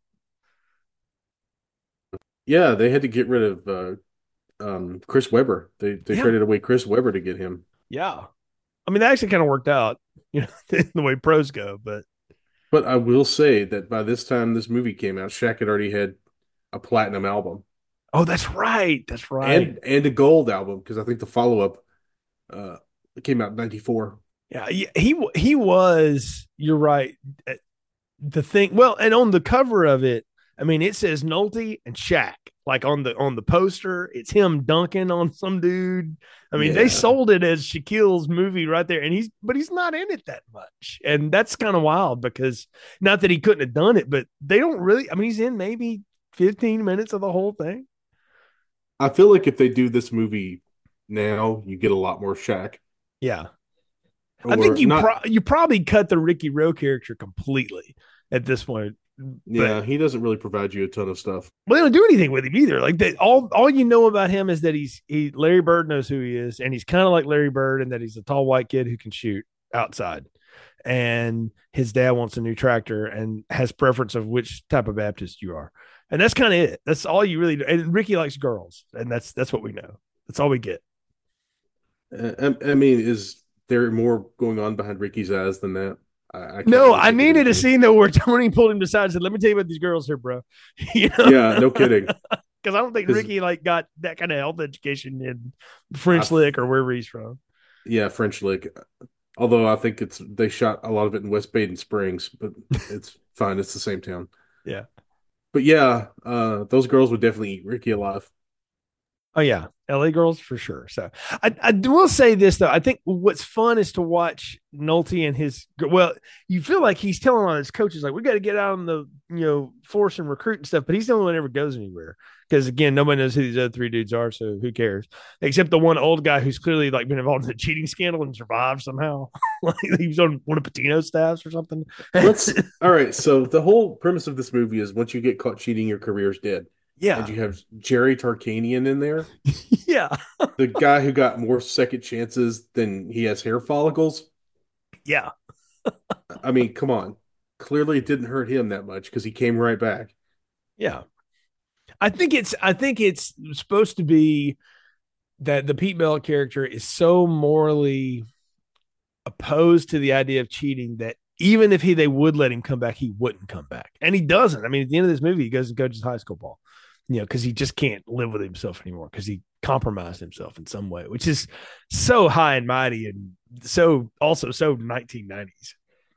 Yeah, they had to get rid of uh, um, Chris Webber. They they Yeah, traded away Chris Webber to get him. yeah. I mean, that actually kind of worked out, you know, the way pros go. But But I will say that by this time this movie came out, Shaq had already had a platinum album Oh, that's right. That's right. and and a gold album because I think the follow up uh came out in ninety-four. Yeah, he he he was. You're right. Uh, The thing, well, and on the cover of it, I mean, it says Nolte and Shaq. Like on the on the poster, it's him dunking on some dude. I mean, they Yeah. sold it as Shaquille's movie right there, and he's but he's not in it that much, and that's kind of wild because not that he couldn't have done it, but they don't really. I mean, he's in maybe fifteen minutes of the whole thing. I feel like if they do this movie now, you get a lot more Shaq. Yeah, I think Or you not. pro- you probably cut the Ricky Rowe character completely at this point, but Yeah, he doesn't really provide you a ton of stuff. well, they don't do anything with him either. Like they, all, all you know about him is that he's he. Larry Bird knows who he is, and he's kind of like Larry Bird, and that he's a tall white kid who can shoot outside. And his dad wants a new tractor and has preference of which type of Baptist you are, and that's kind of it. That's all you really. And Ricky likes girls, and that's that's what we know. That's all we get. Uh, I, I mean, is there more going on behind Ricky's eyes than that? I, I can't No, really I think of needed a anything. scene though where Tony pulled him aside and said, "Let me tell you about these girls here, bro." You know, Yeah, no kidding. because I don't think Because Ricky like got that kind of health education in I, French Lick or wherever he's from. yeah, French Lick. Although I think it's they shot a lot of it in West Baden Springs, but it's fine. It's the same town. Yeah. But yeah, uh, those girls would definitely eat Ricky alive. Oh yeah, L A girls for sure. So I, I will say this though. I think what's fun is to watch Nolte and his. Well, you feel like he's telling on his coaches like we got to get out on the you know force and recruit and stuff, but he's the only one that ever goes anywhere because again nobody knows who these other three dudes are, so who cares? Except the one old guy who's clearly like been involved in a cheating scandal and survived somehow. Like he was on one of Patino's staffs or something. Let's. All right. So the whole premise of this movie is once you get caught cheating, your career's dead. And Yeah, you have Jerry Tarkanian in there, yeah, the guy who got more second chances than he has hair follicles. yeah. I mean, come on. Clearly, it didn't hurt him that much because he came right back. Yeah. I think it's I think it's supposed to be that the Pete Bell character is so morally opposed to the idea of cheating that even if he they would let him come back, he wouldn't come back. And he doesn't. I mean, at the end of this movie, he goes and coaches high school ball, you know, because he just can't live with himself anymore because he compromised himself in some way, which is so high and mighty and so also so nineteen nineties.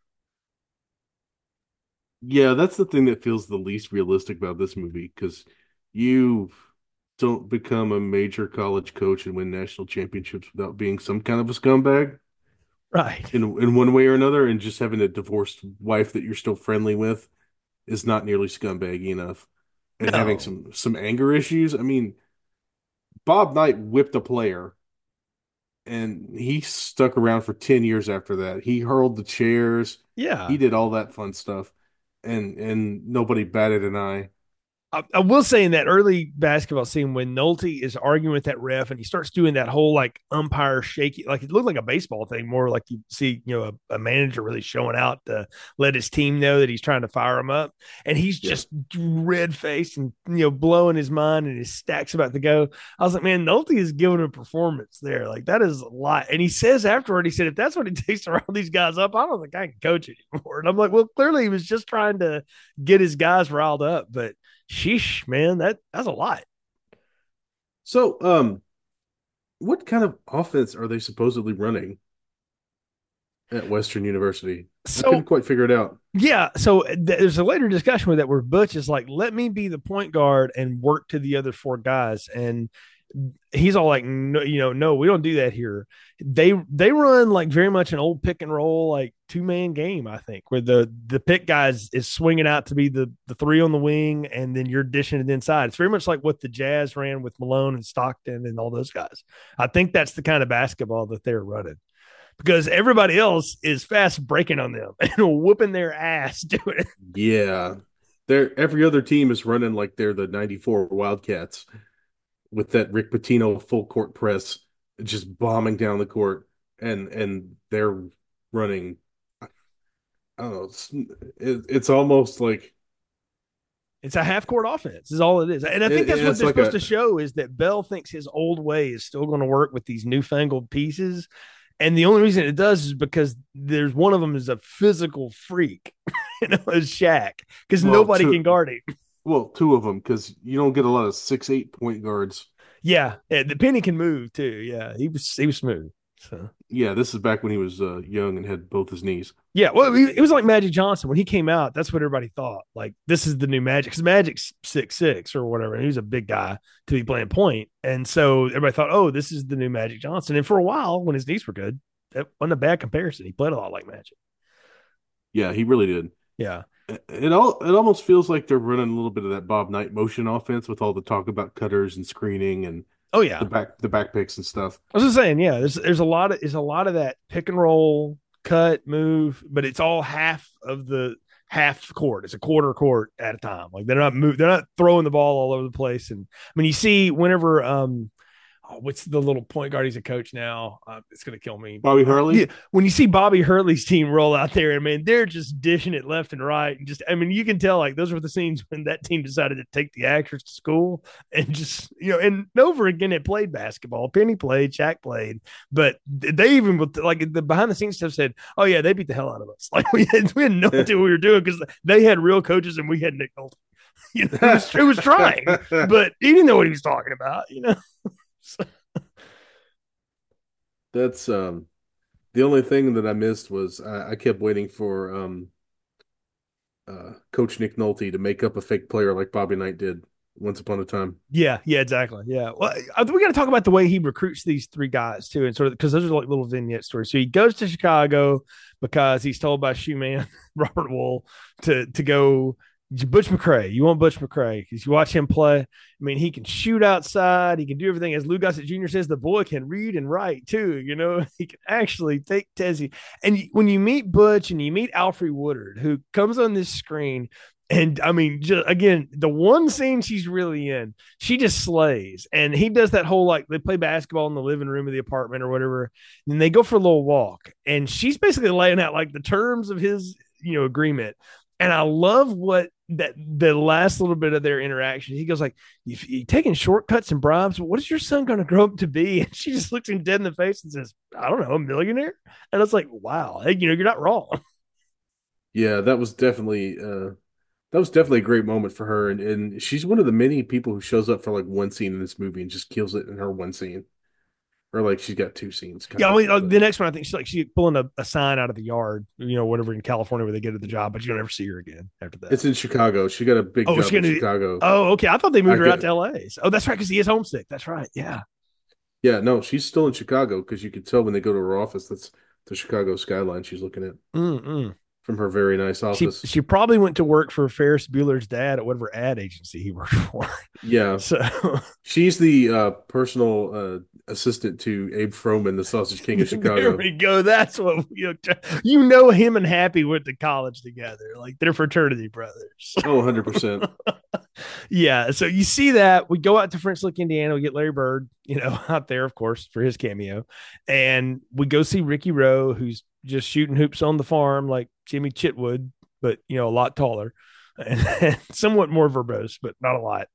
Yeah, that's the thing that feels the least realistic about this movie because you don't become a major college coach and win national championships without being some kind of a scumbag Right. in in one way or another, and just having a divorced wife that you're still friendly with is not nearly scumbaggy enough. And having No. some some anger issues. I mean, Bob Knight whipped a player and he stuck around for ten years after that. He hurled the chairs. He Yeah. did all that fun stuff. And and nobody batted an eye. I, I will say in that early basketball scene when Nolte is arguing with that ref and he starts doing that whole like umpire shaky, like it looked like a baseball thing, more like you see, you know, a, a manager really showing out to let his team know that he's trying to fire him up. And he's Yeah. just red faced and, you know, blowing his mind and his stack's about to go. I was like, man, Nolte is giving a performance there. Like that is a lot. And he says afterward, he said, if that's what it takes to round these guys up, I don't think I can coach anymore. And I'm like, well, clearly he was just trying to get his guys riled up, but sheesh, man, that that's a lot. So, um, what kind of offense are they supposedly running at Western University? I couldn't So quite figure it out. yeah, so th- there's a later discussion with that where Butch is like, "Let me be the point guard and work to the other four guys," and he's all like, "No, you know, no, we don't do that here." They they run like very much an old pick and roll like two man game, I think, where the the pick guys is swinging out to be the the three on the wing, and then you're dishing it inside. It's very much like what the Jazz ran with Malone and Stockton and all those guys. I think that's the kind of basketball that they're running because everybody else is fast breaking on them and whooping their ass doing it. Yeah. They're every other team is running like they're the ninety-four Wildcats with that Rick Pitino full court press just bombing down the court and and they're running I don't know it's it, it's almost like It's a half court offense, is all it is. And I think it, that's what it's they're like supposed a to show is that Bell thinks his old way is still going to work with these newfangled pieces. And the only reason it does is because there's one of them is a physical freak. you know, as Shaq because Well, nobody two, can guard him. well, two of them because you don't get a lot of six eight point guards. Yeah, yeah, the Penny can move too. Yeah, he was he was smooth. So Yeah, this is back when he was uh, young and had both his knees. yeah, well, it was like Magic Johnson when he came out. That's what everybody thought. Like this is the new Magic because Magic's six six or whatever, and he was a big guy to be playing point, and so everybody thought, oh, this is the new Magic Johnson. And for a while, when his knees were good, that wasn't a bad comparison. He played a lot like Magic. Yeah, he really did. Yeah. It all it almost feels like they're running a little bit of that Bob Knight motion offense with all the talk about cutters and screening and Oh yeah. the back the back picks and stuff. I was just saying, yeah, there's there's a lot of there's a lot of that pick and roll, cut, move, but it's all half of the half court. It's a quarter court at a time. Like they're not move, they're not throwing the ball all over the place. And I mean, you see whenever um oh, what's the little point guard? He's a coach now. Uh, it's gonna kill me. Bobby Hurley. Yeah, when you see Bobby Hurley's team roll out there, I mean, they're just dishing it left and right, and just I mean, you can tell like those were the scenes when that team decided to take the actors to school and just you know, and over again it played basketball. Penny played, Shaq played, but they even like the behind the scenes stuff said, "Oh yeah, they beat the hell out of us." Like we had we had no idea what we were doing because they had real coaches and we had Nick Nolte. You know, it was, it was trying, but he didn't know what he was talking about. You know. So. That's um the only thing that I missed was I, I kept waiting for um uh Coach Nick Nolte to make up a fake player like Bobby Knight did once upon a time. Yeah, yeah, exactly. Yeah. Well, we got to talk about the way he recruits these three guys too, and sort of because those are like little vignette stories. So he goes to Chicago because he's told by shoe man Robert Wool to to go Butch McRae. You want Butch McRae because you watch him play. I mean, he can shoot outside. He can do everything. As Lou Gossett Junior says, the boy can read and write too. You know, he can actually take Tezzy. And when you meet Butch and you meet Alfre Woodard, who comes on this screen, and I mean, just, again, the one scene she's really in, she just slays. And he does that whole like they play basketball in the living room of the apartment or whatever. And they go for a little walk, and she's basically laying out like the terms of his, you know, agreement. And I love what that the last little bit of their interaction. He goes like, "You you taking shortcuts and bribes? What is your son going to grow up to be?" And she just looks him dead in the face and says, "I don't know, a millionaire." And it's like, wow, hey, you know, you're not wrong. Yeah, that was definitely uh that was definitely a great moment for her, and, and she's one of the many people who shows up for like one scene in this movie and just kills it in her one scene. Or like she's got two scenes. Yeah, I mean, of, the next one, I think she's like she's pulling a, a sign out of the yard, you know, whatever in California where they get to the job, but you don't ever see her again after that. It's in Chicago. She got a big oh, job in gonna, Chicago. Oh, okay. I thought they moved I her get, out to L A. So, oh, that's right, because he is homesick. That's right. Yeah. Yeah, no, she's still in Chicago because you could tell when they go to her office that's the Chicago skyline she's looking at. Mm-mm. From her very nice office. She, she probably went to work for Ferris Bueller's dad at whatever ad agency he worked for. Yeah. So she's the uh, personal uh, assistant to Abe Froman, the Sausage King of Chicago. There we go. That's what we, you know. Him and Happy went to college together, like they're fraternity brothers. Oh, one hundred percent. Yeah. So you see that we go out to French Lick, Indiana. We get Larry Bird, you know, out there, of course, for his cameo, and we go see Ricky Rowe, who's just shooting hoops on the farm like Jimmy Chitwood, but you know, a lot taller and, and somewhat more verbose, but not a lot.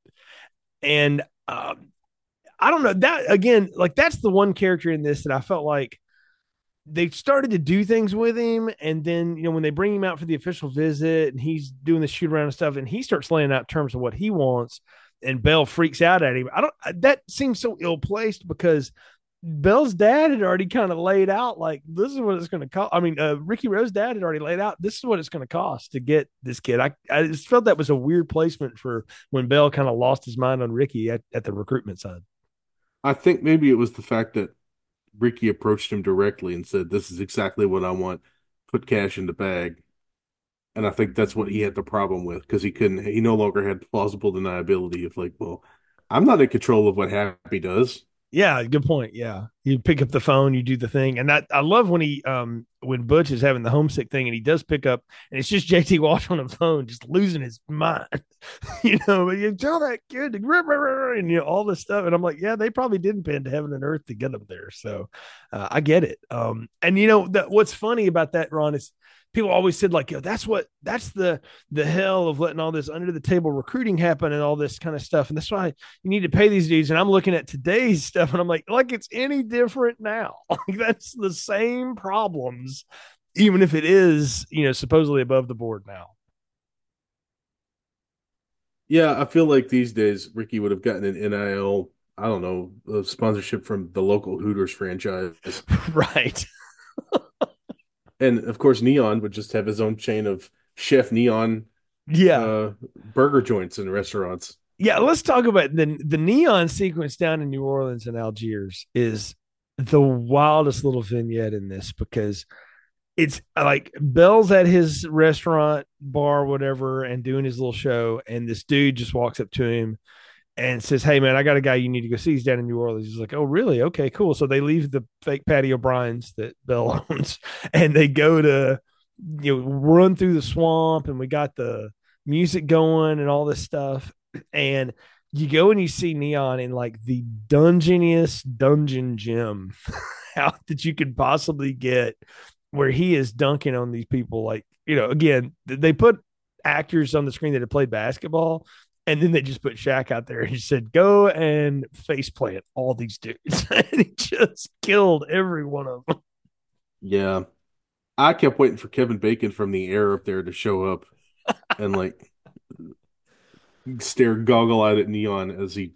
And um, I don't know that again, like that's the one character in this that I felt like they started to do things with him. And then, you know, when they bring him out for the official visit and he's doing the shoot around and stuff, and he starts laying out terms of what he wants and Belle freaks out at him. I don't, that seems so ill placed because Belle's dad had already kind of laid out like this is what it's going to cost. I mean, uh, Ricky Rowe's dad had already laid out this is what it's going to cost to get this kid. I, I just felt that was a weird placement for when Belle kind of lost his mind on Ricky at, at the recruitment side. I think maybe it was the fact that Ricky approached him directly and said, "This is exactly what I want. Put cash in the bag." And I think that's what he had the problem with because he couldn't. He no longer had plausible deniability of like, well, I'm not in control of what Happy does. Yeah, good point. Yeah. You pick up the phone, you do the thing. And that I love when he um when Butch is having the homesick thing and he does pick up and it's just J T Walsh on the phone, just losing his mind. you know, you tell that kid to and you know, all this stuff. And I'm like, yeah, they probably didn't bend to heaven and earth to get him there. So uh, I get it. Um, and you know, that what's funny about that, Ron, is people always said like, yo, that's what, that's the, the hell of letting all this under the table recruiting happen and all this kind of stuff. And that's why you need to pay these dudes. And I'm looking at today's stuff and I'm like, like it's any different now. Like that's the same problems even if it is, you know, supposedly above the board now. Yeah, I feel like these days Ricky would have gotten an N I L, I don't know, a sponsorship from the local Hooters franchise. Right. And of course, Neon would just have his own chain of Chef Neon Yeah. uh, burger joints and restaurants. Yeah, let's talk about the the neon sequence down in New Orleans and Algiers is the wildest little vignette in this because it's like Bell's at his restaurant, bar, whatever, and doing his little show, and this dude just walks up to him and says, "Hey, man, I got a guy you need to go see. He's down in New Orleans." He's like, "Oh, really? Okay, cool." So they leave the fake Patty O'Brien's that Bell owns, and they go to you know run through the swamp, and we got the music going and all this stuff, and you go and you see Neon in like the dungeoniest dungeon gym out that you could possibly get, where he is dunking on these people. Like, you know, again, they put actors on the screen that had played basketball, and then they just put Shaq out there and he said, "Go and face plant all these dudes." And he just killed every one of them. Yeah. I kept waiting for Kevin Bacon from the air up there to show up and like stare goggle eyed at Neon as he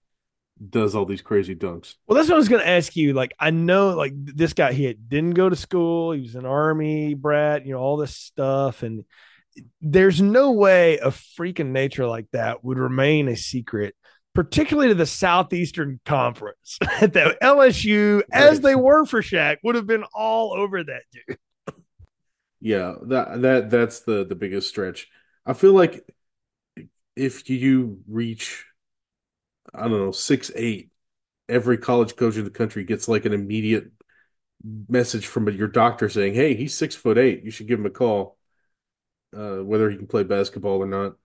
does all these crazy dunks. Well, that's what I was going to ask you. Like, I know, like, this guy, he didn't go to school. He was an army brat, you know, all this stuff. And there's no way a freaking nature like that would remain a secret, particularly to the Southeastern Conference. That L S U, as Right. they were for Shaq, would have been all over that dude. Yeah, that that that's the the biggest stretch. I feel like if you reach, I don't know, six eight, every college coach in the country gets like an immediate message from your doctor saying, "Hey, he's six foot eight. You should give him a call, uh, whether he can play basketball or not."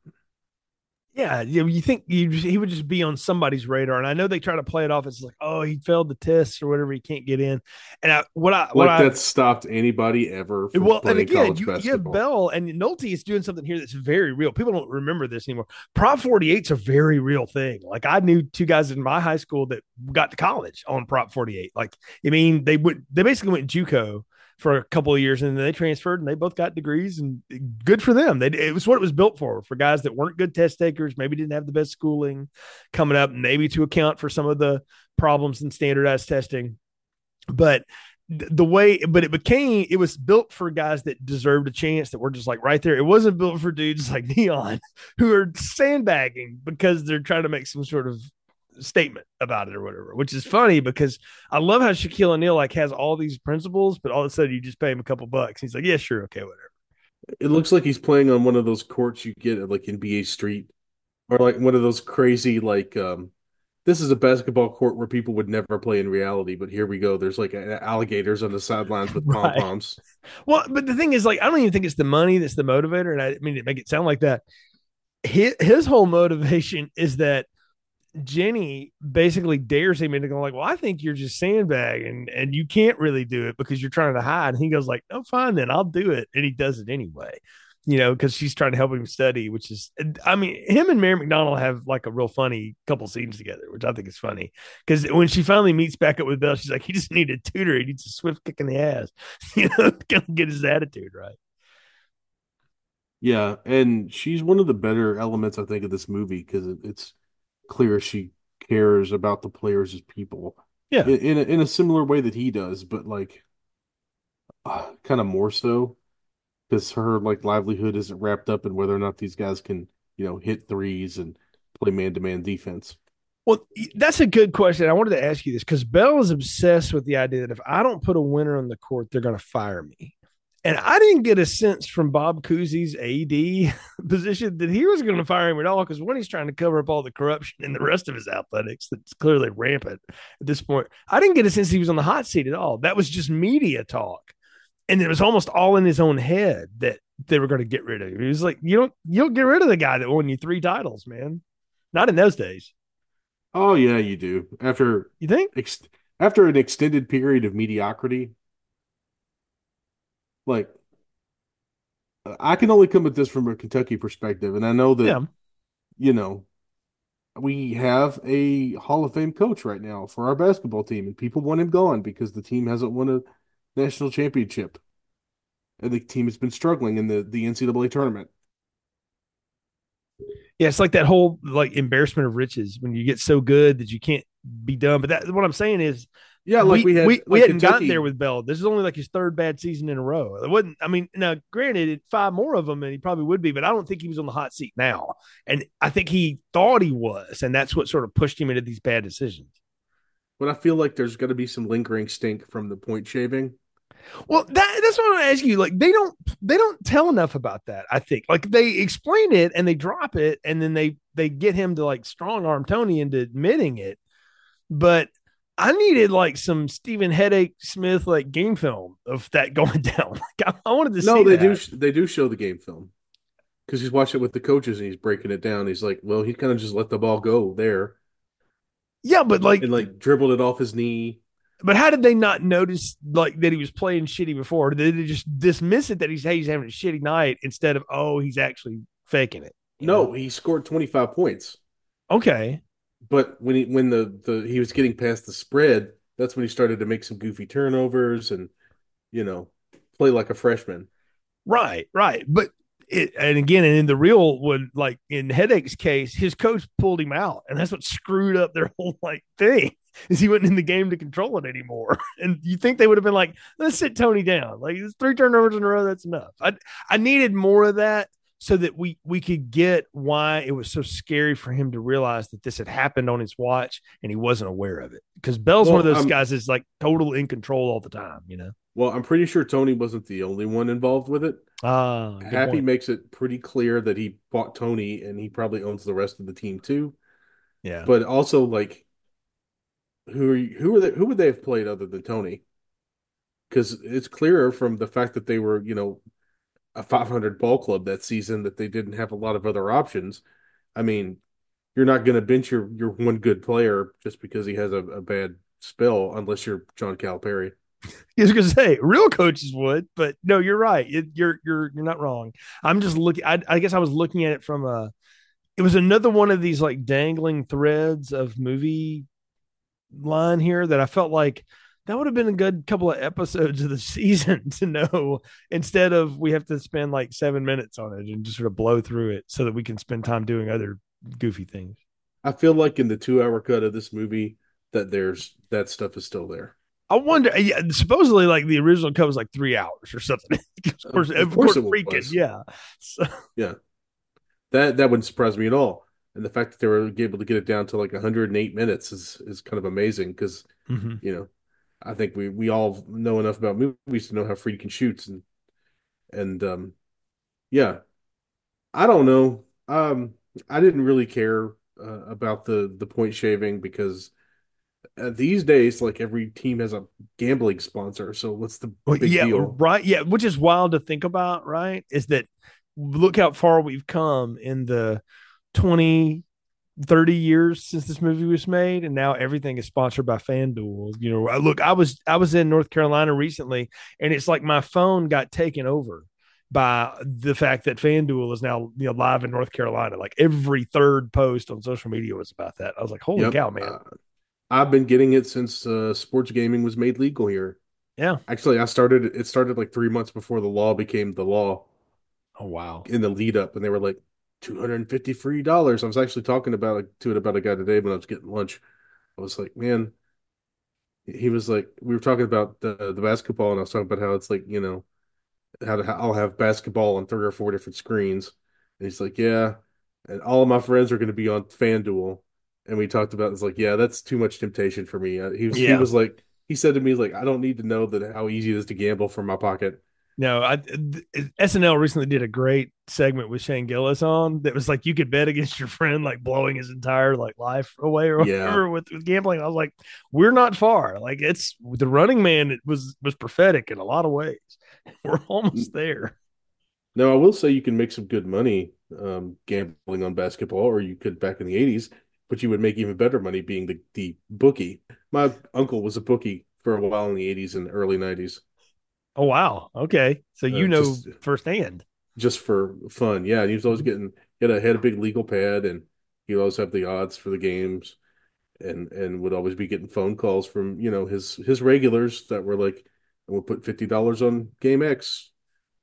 Yeah, you, you think you, he would just be on somebody's radar, and I know they try to play it off as like, oh, he failed the tests or whatever, he can't get in. And I, what I what Like I that's stopped anybody ever from well, and playing again, college you, you have basketball. Bell and Nolte is doing something here that's very real. People don't remember this anymore. Prop forty-eight's a very real thing. Like, I knew two guys in my high school that got to college on Prop forty-eight. Like, I mean, they would they basically went JUCO for a couple of years and then they transferred and they both got degrees, and good for them. They, it was what it was built for, for guys that weren't good test takers, maybe didn't have the best schooling coming up, maybe to account for some of the problems in standardized testing. But the way, but it became, it was built for guys that deserved a chance, that were just like right there. It wasn't built for dudes like Neon who are sandbagging because they're trying to make some sort of statement about it or whatever, which is funny because I love how Shaquille O'Neal like has all these principles, but all of a sudden you just pay him a couple bucks. He's like, yeah, sure. Okay, whatever. It looks like he's playing on one of those courts you get at like N B A Street, or like one of those crazy like um this is a basketball court where people would never play in reality, but here we go. There's like alligators on the sidelines with pom Right. poms. Well, but the thing is, like, I don't even think it's the money that's the motivator. And I, I mean, to make it sound like that, his, his whole motivation is that Jenny basically dares him into going like, well, I think you're just sandbagging and you can't really do it because you're trying to hide. And he goes like, oh, fine, then I'll do it. And he does it anyway, you know, because she's trying to help him study, which is, I mean, him and Mary McDonald have like a real funny couple scenes together, which I think is funny. Because when she finally meets back up with Belle, she's like, he just needed a tutor. He needs a swift kick in the ass, you know, to get his attitude right. Yeah, and she's one of the better elements I think of this movie because it, it's clear she cares about the players as people Yeah. in in a, in a similar way that he does, but like uh, kind of more so because her like livelihood isn't wrapped up in whether or not these guys can, you know, hit threes and play man-to-man defense. Well, that's a good question. I wanted to ask you this because Bell is obsessed with the idea that if I don't put a winner on the court, they're going to fire me. And I didn't get a sense from Bob Cousy's A D position that he was going to fire him at all, because when he's trying to cover up all the corruption in the rest of his athletics that's clearly rampant at this point, I didn't get a sense he was on the hot seat at all. That was just media talk. And it was almost all in his own head that they were going to get rid of him. He was like, you don't, you don't get rid of the guy that won you three titles, man. Not in those days. Oh yeah, you do. After You think? ex after an extended period of mediocrity, like I can only come at this from a Kentucky perspective, and I know that, Yeah. you know, we have a Hall of Fame coach right now for our basketball team, and people want him gone because the team hasn't won a national championship. and the team has been struggling in the the N C double A tournament. Yeah, it's like that whole like embarrassment of riches when you get so good that you can't be done. But that what I'm saying is Yeah, like we we had we we like hadn't gotten there Kentucky. with Bell. This is only like his third bad season in a row. It wasn't. I mean, now granted, it five more of them, and he probably would be, but I don't think he was on the hot seat now. And I think he thought he was, and that's what sort of pushed him into these bad decisions. But I feel like there's going to be some lingering stink from the point shaving. Well, that, that's what I want to ask you. Like, they don't they don't tell enough about that. I think like they explain it and they drop it, and then they they get him to like strong arm Tony into admitting it. But I needed like some Stephen Headache Smith like game film of that going down. Like I, I wanted to No, see they that. do they do show the game film because he's watching it with the coaches and he's breaking it down. He's like, well, he kind of just let the ball go there Yeah, but like, and like dribbled it off his knee. but how did they not notice like that he was playing shitty before? Or did they just dismiss it that he's hey, he's having a shitty night instead of oh he's actually faking it? You know? No, he scored twenty-five points. Okay, But when he when the, the he was getting past the spread, that's when he started to make some goofy turnovers and you know play like a freshman. right, right. But it, and again, and in the real one, like in Headache's case, his coach pulled him out, and that's what screwed up their whole like thing. Is he wasn't in the game to control it anymore? And you think they would have been like, let's sit Tony down. Like it's three turnovers in a row, that's enough. I I needed more of that so that we we could get why it was so scary for him to realize that this had happened on his watch and he wasn't aware of it. Because Bell's one of Well, those I'm guys that's like total in control all the time, you know. well, I'm pretty sure Tony wasn't the only one involved with it. Ah, good Happy point. makes it pretty clear that he bought Tony and he probably owns the rest of the team too. Yeah. But also, like, who are you, who are they, who would they have played other than Tony? Because it's clearer from the fact that they were, you know, a five hundred ball club that season that they didn't have a lot of other options. I mean, you're not going to bench your your one good player just because he has a, a bad spell, unless you're John Calipari. I was gonna say real coaches would, but no, you're right. It, you're you're you're not wrong. I'm just looking. I, I guess I was looking at it from a. It was another one of these like dangling threads of movie line here that I felt like that would have been a good couple of episodes of the season to know instead of we have to spend like seven minutes on it and just sort of blow through it so that we can spend time doing other goofy things. I feel like in the two hour cut of this movie that there's that stuff is still there. I wonder. Yeah, supposedly, like the original cut was like three hours or something. of course, Of, of of course course, it freaking was. yeah. So, Yeah. That that wouldn't surprise me at all. And the fact that they were able to get it down to like one hundred eight minutes is is kind of amazing because, mhm. you know, I think we we all know enough about movies to know how Friedkin shoots and and um yeah, I don't know. Um I didn't really care uh, about the the point shaving because uh, these days like every team has a gambling sponsor, so what's the Well, big yeah, deal? right. Yeah, which is wild to think about, right? Is that look how far we've come in the twenty, thirty years since this movie was made, and now everything is sponsored by FanDuel. You know, look, I was I was in North Carolina recently, and it's like my phone got taken over by the fact that FanDuel is now you know live in North Carolina. Like every third post on social media was about that. I was like, holy Yep. cow, man. Uh, I've been getting it since uh, sports gaming was made legal here. Yeah. Actually, I started it started like three months before the law became the law Oh wow. in the lead up, and they were like two hundred fifty free dollars. I was actually talking about like, to it about a guy today when I was getting lunch. I was like, man, he was like, we were talking about the the basketball, and I was talking about how it's like, you know, how to, I'll have basketball on three or four different screens. And he's like, yeah, and all of my friends are going to be on FanDuel. And we talked about it's like, yeah, that's too much temptation for me. Uh, he was he Yeah. was like, he said to me like, I don't need to know that how easy it is to gamble from my pocket. No, I, S N L recently did a great segment with Shane Gillis on that was like you could bet against your friend like blowing his entire like life away or Yeah. whatever with, with gambling. I was like, we're not far. Like it's the Running Man. It was was prophetic in a lot of ways. We're almost there. Now I will say you can make some good money um, gambling on basketball, or you could back in the eighties, but you would make even better money being the the bookie. My uncle was a bookie for a while in the eighties and early nineties. Oh wow. Okay, so Uh, you know just firsthand. just for fun. Yeah, and he was always getting he had a, had a big legal pad, and he'd always have the odds for the games, and and would always be getting phone calls from you know his his regulars that were like, "We'll put fifty dollars on game X,"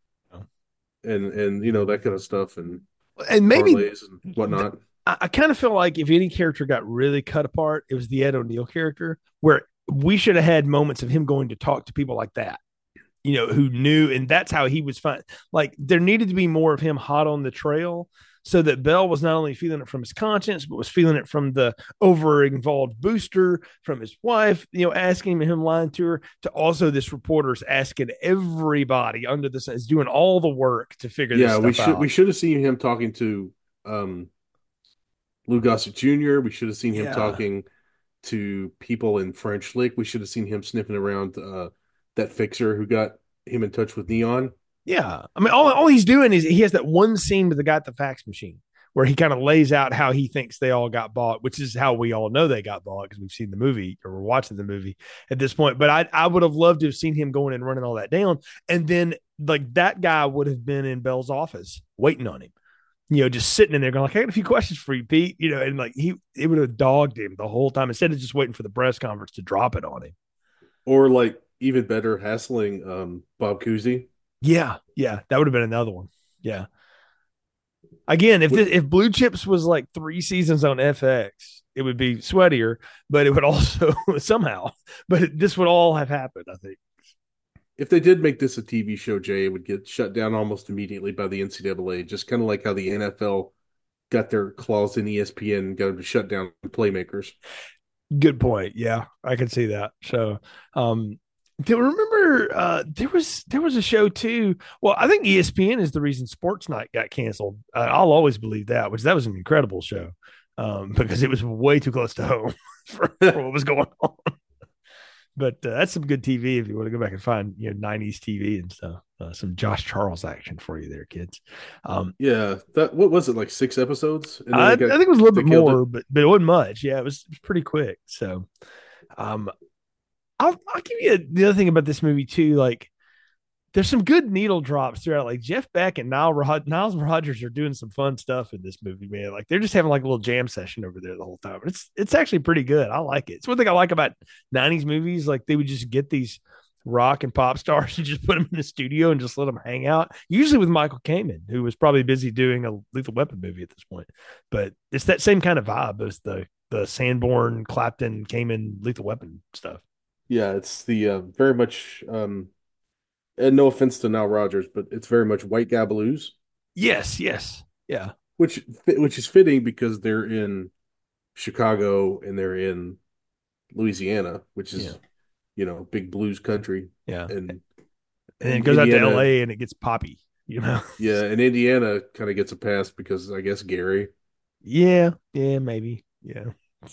and and you know that kind of stuff and And maybe parlays and whatnot. I, I kind of feel like if any character got really cut apart, it was the Ed O'Neill character, where we should have had moments of him going to talk to people like that, you know, who knew, and that's how he was fine. Like there needed to be more of him hot on the trail so that Bell was not only feeling it from his conscience, but was feeling it from the over involved booster, from his wife, you know, asking him, lying to her, to also this reporter's asking everybody under the sun, is doing all the work to figure this Yeah, we stuff should out. we should have seen him talking to um, Lou Gossett Junior We should have seen him Yeah. talking to people in French Lick. We should have seen him sniffing around uh, that fixer who got him in touch with Neon. Yeah. I mean, all, all he's doing is he has that one scene with the guy at the fax machine where he kind of lays out how he thinks they all got bought, which is how we all know they got bought because we've seen the movie or we're watching the movie at this point. But I, I would have loved to have seen him going and running all that down. And then, like, that guy would have been in Bell's office waiting on him, you know, just sitting in there going, like, I got a few questions for you, Pete, you know, and like he, it would have dogged him the whole time instead of just waiting for the press conference to drop it on him. Or like even better, hassling um, Bob Cousy. Yeah. Yeah. That would have been another one. Yeah. Again, if this, if Blue Chips was like three seasons on F X, it would be sweatier, but it would also somehow, but this would all have happened, I think. If they did make this a T V show, Jay, it would get shut down almost immediately by the N C double A, just kind of like how the N F L got their claws in E S P N and got them to shut down playmakers. Good point. Yeah, I can see that. So, um, do you remember uh, there was there was a show too. Well, I think E S P N is the reason Sports Night got canceled. Uh, I'll always believe that, which that was an incredible show um, because it was way too close to home for, for what was going on. But uh, that's some good T V if you want to go back and find you know nineties T V and stuff. Uh, some Josh Charles action for you there, kids. Um, Yeah, that what was it like six episodes? And then I, I they got think it was a little they bit killed more, it. but but it wasn't much. Yeah, it was, it was pretty quick. So, um, I'll I'll give you a, the other thing about this movie too. Like, there's some good needle drops throughout. Like Jeff Beck and Nile Rod- Niles Rogers are doing some fun stuff in this movie, man. Like they're just having like a little jam session over there the whole time. It's it's actually pretty good. I like it. It's one thing I like about nineties movies. Like they would just get these rock and pop stars and just put them in the studio and just let them hang out. Usually with Michael Kamen, who was probably busy doing a Lethal Weapon movie at this point. But it's that same kind of vibe as the the Sanborn, Clapton, Kamen, Lethal Weapon stuff. Yeah, it's the uh, very much um, and no offense to Nile Rodgers, but it's very much white guy blues, Yes, yes, yeah, which which is fitting because they're in Chicago and they're in Louisiana, which yeah, is you know big blues country, yeah. and And then it and goes out to Indiana, L A and it gets poppy, you know? yeah, and Indiana kind of gets a pass because I guess Gary. Yeah, yeah, maybe. Yeah.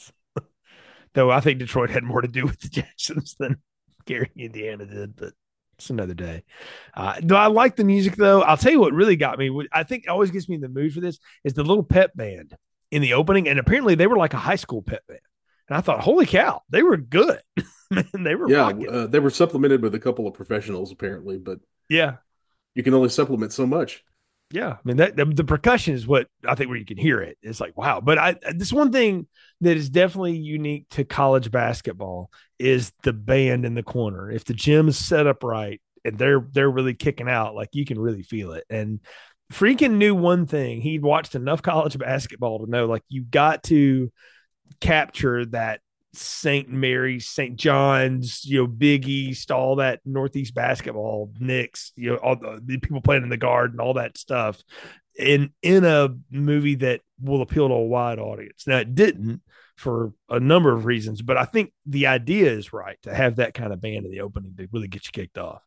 Though I think Detroit had more to do with the Jacksons than Gary, Indiana did, but it's another day. Uh, do I like the music though? I'll tell you what really got me. What I think always gets me in the mood for this is the little pep band in the opening. And apparently they were like a high school pep band. And I thought, holy cow, they were good. Man, they were Yeah, rocking. uh, they were supplemented with a couple of professionals apparently, but Yeah. you can only supplement so much. Yeah, I mean that the, the percussion is what I think where you can hear it. It's like wow, but I this one thing that is definitely unique to college basketball is the band in the corner. If the gym is set up right and they're they're really kicking out, like you can really feel it. And Freaking knew one thing. He'd watched enough college basketball to know like you got to capture that Saint Mary's, Saint John's, you know, Big East, all that Northeast basketball, Knicks, you know, all the, the people playing in the Garden, all that stuff, in in a movie that will appeal to a wide audience. Now it didn't for a number of reasons, but I think the idea is right to have that kind of band in the opening to really get you kicked off.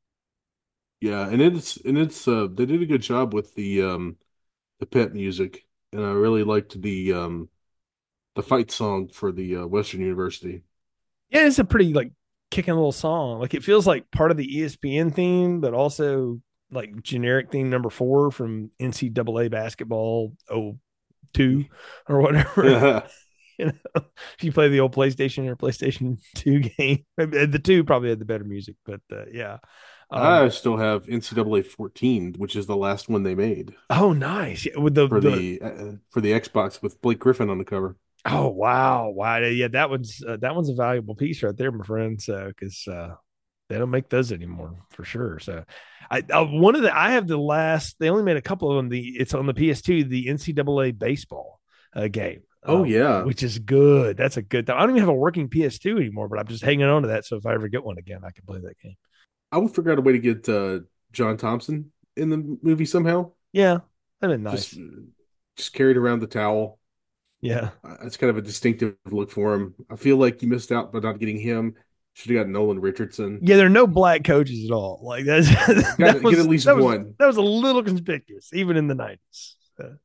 Yeah, and it's and it's uh they did a good job with the um the pep music, and I really liked the um the fight song for the uh, Western University. Yeah, it's a pretty like kicking little song. Like it feels like part of the E S P N theme, but also like generic theme number four from N C double A basketball oh two or whatever. Yeah, You know, if you play the old PlayStation or PlayStation two game, the two probably had the better music, but uh, yeah. Um, I still have N C double A fourteen, which is the last one they made oh, nice. Yeah, with the, for the, the uh, for the Xbox with Blake Griffin on the cover. oh, wow. Wow. Yeah. That one's, uh, that one's a valuable piece right there, my friend. So, cause, uh, They don't make those anymore for sure. So, I, I one of the I have the last. They only made a couple of them. The it's on the P S two, the N C double A baseball uh, game, Oh uh, yeah, which is good. That's a good. I don't even have a working P S two anymore, but I'm just hanging on to that. So if I ever get one again, I can play that game. I would figure out a way to get uh, John Thompson in the movie somehow. Yeah, that'd been Just nice. just carried around the towel. Yeah, Uh, It's kind of a distinctive look for him. I feel like you missed out by not getting him. Should have got Nolan Richardson. yeah. There are no black coaches at all. Like that's Got that to get at was least that was one. that was a little conspicuous, even in the nineties. So,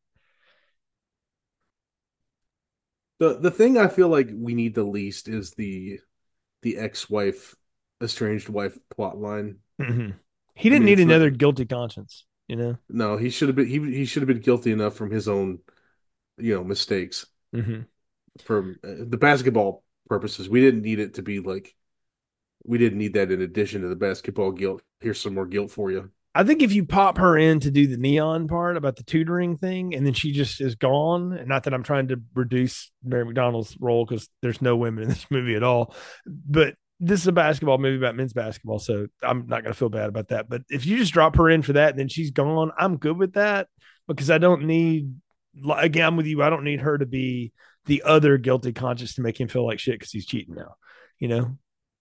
The the thing I feel like we need the least is the the ex-wife, estranged wife plot line. mhm. He I didn't mean, need it's not another guilty conscience. You know. no, he should have been he he should have been guilty enough from his own, you know, mistakes Mm-hmm. for uh, the basketball purposes. We didn't need it to be like we didn't need that in addition to the basketball guilt. Here's some more guilt for you. I think if you pop her in to do the neon part about the tutoring thing, and then she just is gone, and not that I'm trying to reduce Mary McDonald's role because there's no women in this movie at all, but this is a basketball movie about men's basketball, so I'm not going to feel bad about that. But if you just drop her in for that and then she's gone, I'm good with that because I don't need, again, I'm with you. I don't need her to be the other guilty conscience to make him feel like shit because he's cheating now, you know?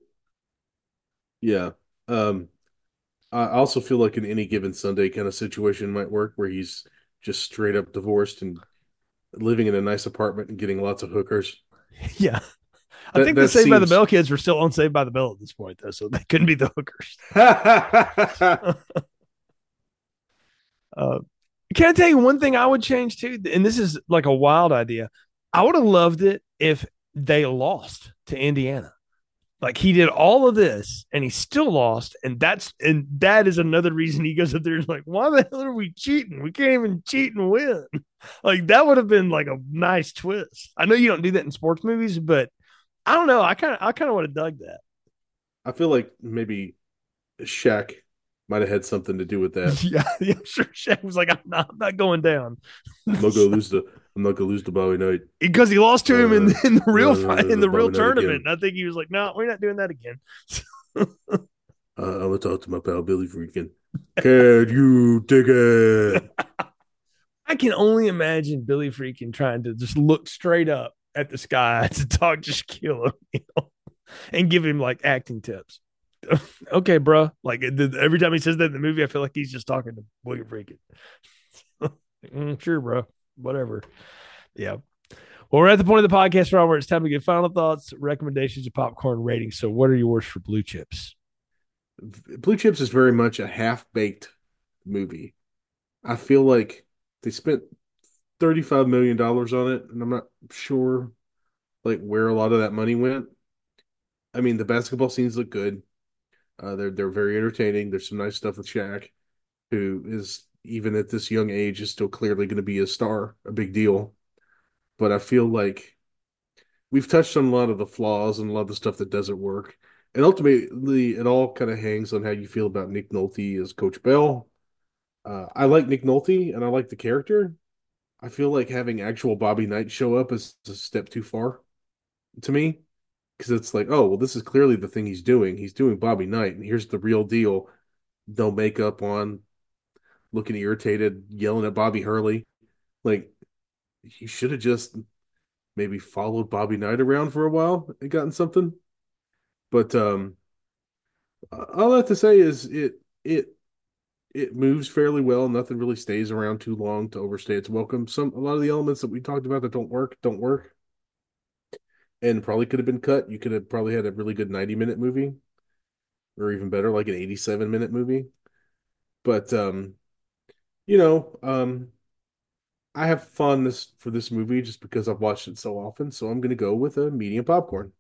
Yeah. Um, I also feel like an any given Sunday kind of situation might work where he's just straight up divorced and living in a nice apartment and getting lots of hookers. Yeah. I That think the that Saved by the seems Bell kids were still on Saved by the Bell at this point, though, so they couldn't be the hookers. uh, can I tell you one thing I would change too? And this is like a wild idea. I would have loved it if they lost to Indiana. Like he did all of this and he still lost, and that's and that is another reason he goes up there and is like, why the hell are we cheating? We can't even cheat and win. Like that would have been like a nice twist. I know you don't do that in sports movies, but I don't know. I kind of I kind of would have dug that. I feel like maybe Shaq might have had something to do with that. Yeah, yeah, I'm sure Shaq was like, I'm not, I'm not going down. I'm not gonna lose the I'm not gonna lose the Bobby Knight. Because he lost to him in, Uh, in the real no, no, fight, no, in no, the real Bobby Knight tournament. again. And I think he was like, no, we're not doing that again. Uh, I'm gonna talk to my pal Billy Freakin. Can you dig it? I can only imagine Billy freaking trying to just look straight up at the sky to talk to Shaquille O'Neal and give him like acting tips. Okay, bro. Like every time he says that in the movie, I feel like he's just talking to William Freakin. mm, sure, bro. Whatever. Yeah. Well, we're at the point of the podcast, Robert. It's time to get final thoughts, recommendations, and popcorn ratings. So, what are yours for Blue Chips? Blue Chips is very much a half-baked movie. I feel like they spent thirty-five million dollars on it, and I'm not sure like where a lot of that money went. I mean, the basketball scenes look good. Uh, they're they're very entertaining. There's some nice stuff with Shaq, who is even at this young age is still clearly going to be a star, a big deal. But I feel like we've touched on a lot of the flaws and a lot of the stuff that doesn't work. And ultimately, it all kind of hangs on how you feel about Nick Nolte as Coach Bell. Uh, I like Nick Nolte and I like the character. I feel like having actual Bobby Knight show up is a step too far to me because it's like, oh, well, this is clearly the thing he's doing. He's doing Bobby Knight, and here's the real deal. No makeup on, looking irritated, yelling at Bobby Hurley. Like, he should have just maybe followed Bobby Knight around for a while and gotten something. But um, all I have to say is it it it moves fairly well. Nothing really stays around too long to overstay its welcome. Some a lot of the elements that we talked about that don't work don't work, and probably could have been cut. You could have probably had a really good ninety minute movie, or even better, like an eighty-seven minute movie. But um, you know, um, I have fun this for this movie just because I've watched it so often. So I'm going to go with a medium popcorn.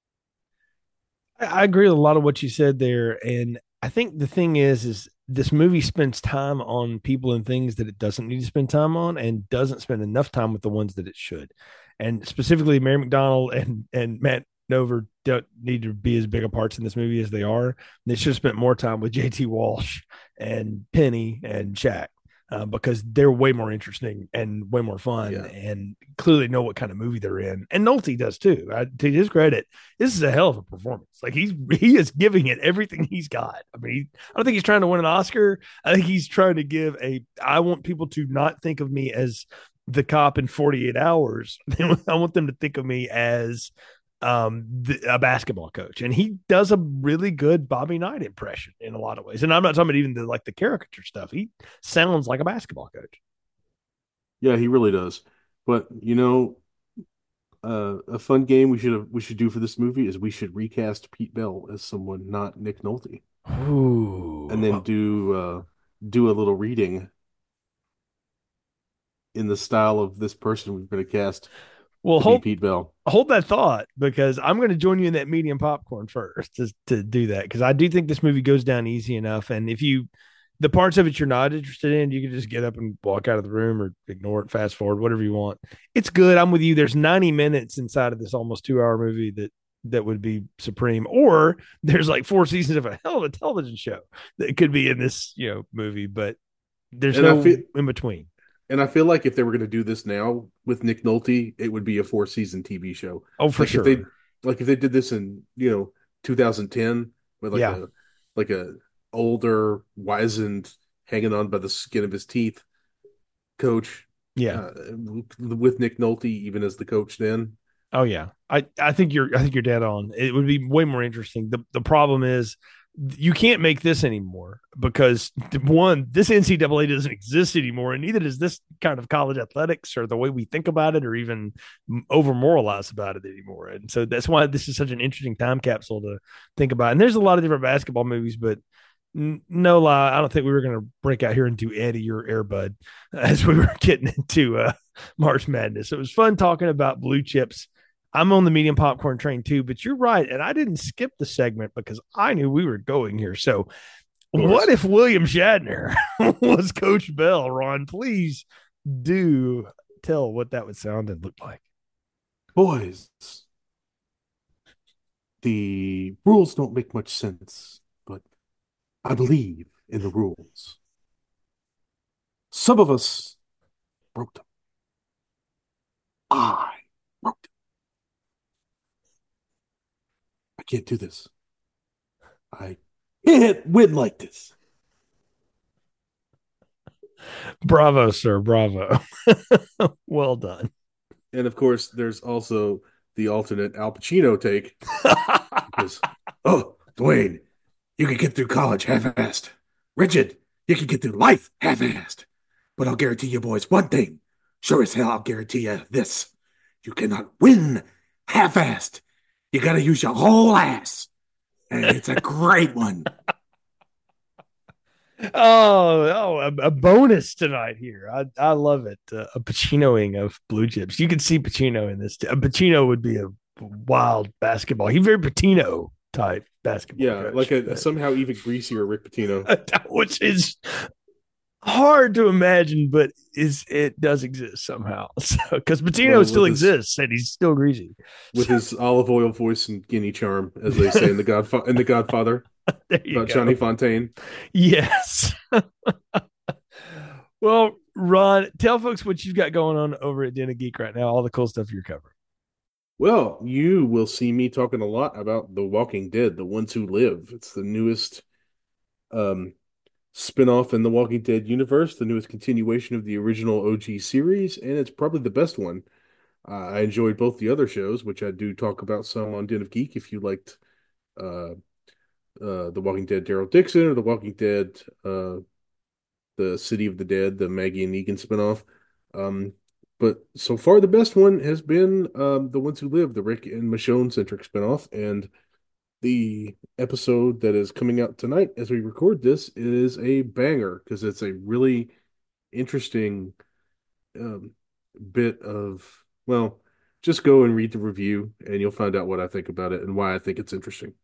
I agree with a lot of what you said there, and I think the thing is, is this movie spends time on people and things that it doesn't need to spend time on, and doesn't spend enough time with the ones that it should. And specifically, Mary McDonald and and Matt Nover don't need to be as big a parts in this movie as they are. They should have spent more time with J T Walsh and Penny and Shaq. uh, because they're way more interesting and way more fun, Yeah. and clearly know what kind of movie they're in. And Nolte does too. I, to his credit, this is a hell of a performance. Like he's he is giving it everything he's got. I mean, he, I don't think he's trying to win an Oscar. I think he's trying to give a. I want people to not think of me as the cop in forty-eight hours. I want them to think of me as um the, a basketball coach, and he does a really good Bobby Knight impression in a lot of ways. And I'm not talking about even the like the caricature stuff. He sounds like a basketball coach. Yeah, he really does. But you know, uh, a fun game we should have we should do for this movie is we should recast Pete Bell as someone not Nick Nolte, and then Ooh. do uh, do a little reading in the style of this person we're going to cast Well, to be hold Pete Bell. hold that thought, because I'm going to join you in that medium popcorn first to to do that, because I do think this movie goes down easy enough. And if you the parts of it you're not interested in, you can just get up and walk out of the room or ignore it, fast forward, whatever you want. It's good. I'm with you. There's ninety minutes inside of this almost two hour movie that that would be supreme. Or there's like four seasons of a hell of a television show that could be in this, you know, movie, but there's And I no feel in between. and I feel like if they were going to do this now with Nick Nolte, it would be a four season T V show. Oh, for Like if they sure. like if they did this in, you know, two thousand ten with like Yeah. a like a older, wizened, hanging on by the skin of his teeth coach Yeah. uh, with Nick Nolte even as the coach then. Oh yeah. I, I think you're I think you're dead on. It would be way more interesting. The the problem is you can't make this anymore because one, this N C double A doesn't exist anymore, and neither does this kind of college athletics or the way we think about it or even over moralize about it anymore. And so that's why this is such an interesting time capsule to think about. And there's a lot of different basketball movies, but no lie, I don't think we were going to break out here and do Eddie or Airbud as we were getting into uh, March Madness. It was fun talking about blue chips. I'm on the medium popcorn train too, but you're right. And I didn't skip the segment because I knew we were going here. So, what if William Shatner was Coach Bell? Ron, please do tell what that would sound and look like. Boys, the rules don't make much sense, but I believe in the rules. Some of us broke them. I broke them. I can't do this. I can't win like this. Bravo, sir. Bravo. Well done. And of course, there's also the alternate Al Pacino take because, oh, Dwayne, you can get through college half-assed. Richard, you can get through life half-assed. But I'll guarantee you boys one thing. Sure as hell, I'll guarantee you this. You cannot win half-assed. You got to use your whole ass. And it's a great one. Oh, oh, a, a bonus tonight here. I, I love it. Uh, a Pacinoing of blue chips. You could see Pacino in this. A Pacino would be a wild basketball. He's very Patino type basketball. Yeah, coach, like a, but, somehow even greasier Rick Pitino. which is hard to imagine, but is it does exist somehow. So because Patino Well, still with his- exists and he's still greasy. With his olive oil voice and guinea charm, as they say in the Godfa- in the Godfather There you about go. Johnny Fontaine. Yes. Well, Ron, tell folks what you've got going on over at Den of Geek right now, all the cool stuff you're covering. Well, you will see me talking a lot about The Walking Dead, The Ones Who Live. It's the newest um, spin-off in the Walking Dead universe, the newest continuation of the original O G series, and it's probably the best one. Uh, I enjoyed both the other shows, which I do talk about some on Den of Geek if you liked uh, uh, The Walking Dead Daryl Dixon or The Walking Dead uh, The City of the Dead, the Maggie and Negan spinoff. Um, but so far, the best one has been um, The Ones Who Live, the Rick and Michonne centric spinoff. And the episode that is coming out tonight as we record this is a banger because it's a really interesting um, bit of, well, just go and read the review and you'll find out what I think about it and why I think it's interesting.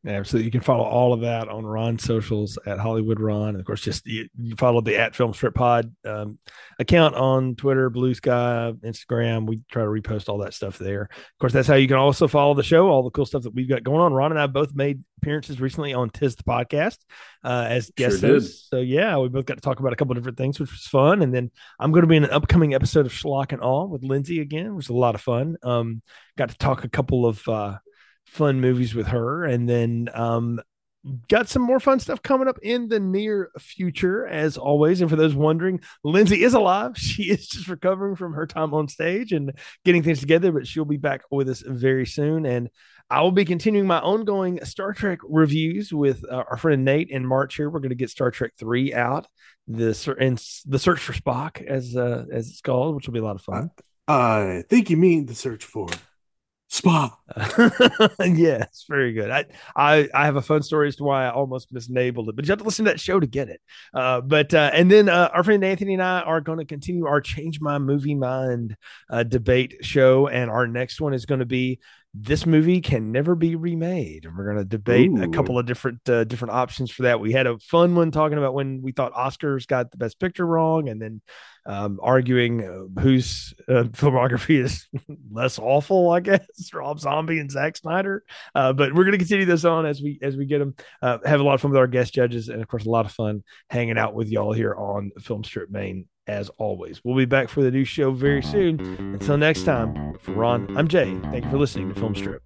Absolutely. You can follow all of that on Ron's socials at Hollywood Ron. And of course, just you, you follow the at Film Strip Pod um, account on Twitter, Blue Sky, Instagram. We try to repost all that stuff there. Of course, that's how you can also follow the show, all the cool stuff that we've got going on. Ron and I both made appearances recently on Tis the Podcast uh, as guest Sure hosts. So, yeah, we both got to talk about a couple of different things, which was fun. And then I'm going to be in an upcoming episode of Schlock and Awe with Lindsay again, which was a lot of fun. Um, got to talk a couple of uh, fun movies with her. And then um, got some more fun stuff coming up in the near future, as always. And for those wondering, Lindsay is alive. She is just recovering from her time on stage and getting things together, but she'll be back with us very soon. And I will be continuing my ongoing Star Trek reviews with uh, our friend Nate in March here. We're going to get Star Trek three out, the and the Search for Spock, as uh, as it's called, which will be a lot of fun. I, I think you mean the Search for Spock. Yes, very good. I, I I have a fun story as to why I almost misenabled it, but you have to listen to that show to get it. Uh, but uh, and then uh, our friend Anthony and I are going to continue our Change My Movie Mind uh, debate show, and our next one is going to be This Movie Can Never Be Remade, and we're going to debate Ooh. a couple of different uh, different options for that. We had a fun one talking about when we thought Oscars got the Best Picture wrong, and then um, arguing uh, whose uh, filmography is less awful, I guess, Rob Zombie and Zack Snyder. Uh, but we're going to continue this on as we as we get them. Uh, have a lot of fun with our guest judges, and of course, a lot of fun hanging out with y'all here on Film Strip Maine. As always, we'll be back for the new show very soon. Until next time, for Ron, I'm Jay. Thank you for listening to Film Strip.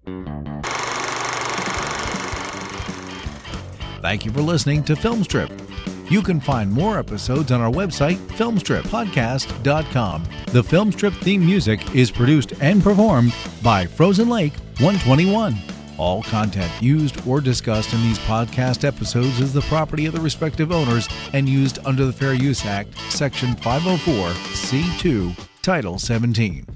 Thank you for listening to Film Strip. You can find more episodes on our website, film strip podcast dot com. The Film Strip theme music is produced and performed by Frozen Lake one twenty-one. All content used or discussed in these podcast episodes is the property of the respective owners and used under the Fair Use Act, Section five oh four, C two, Title seventeen.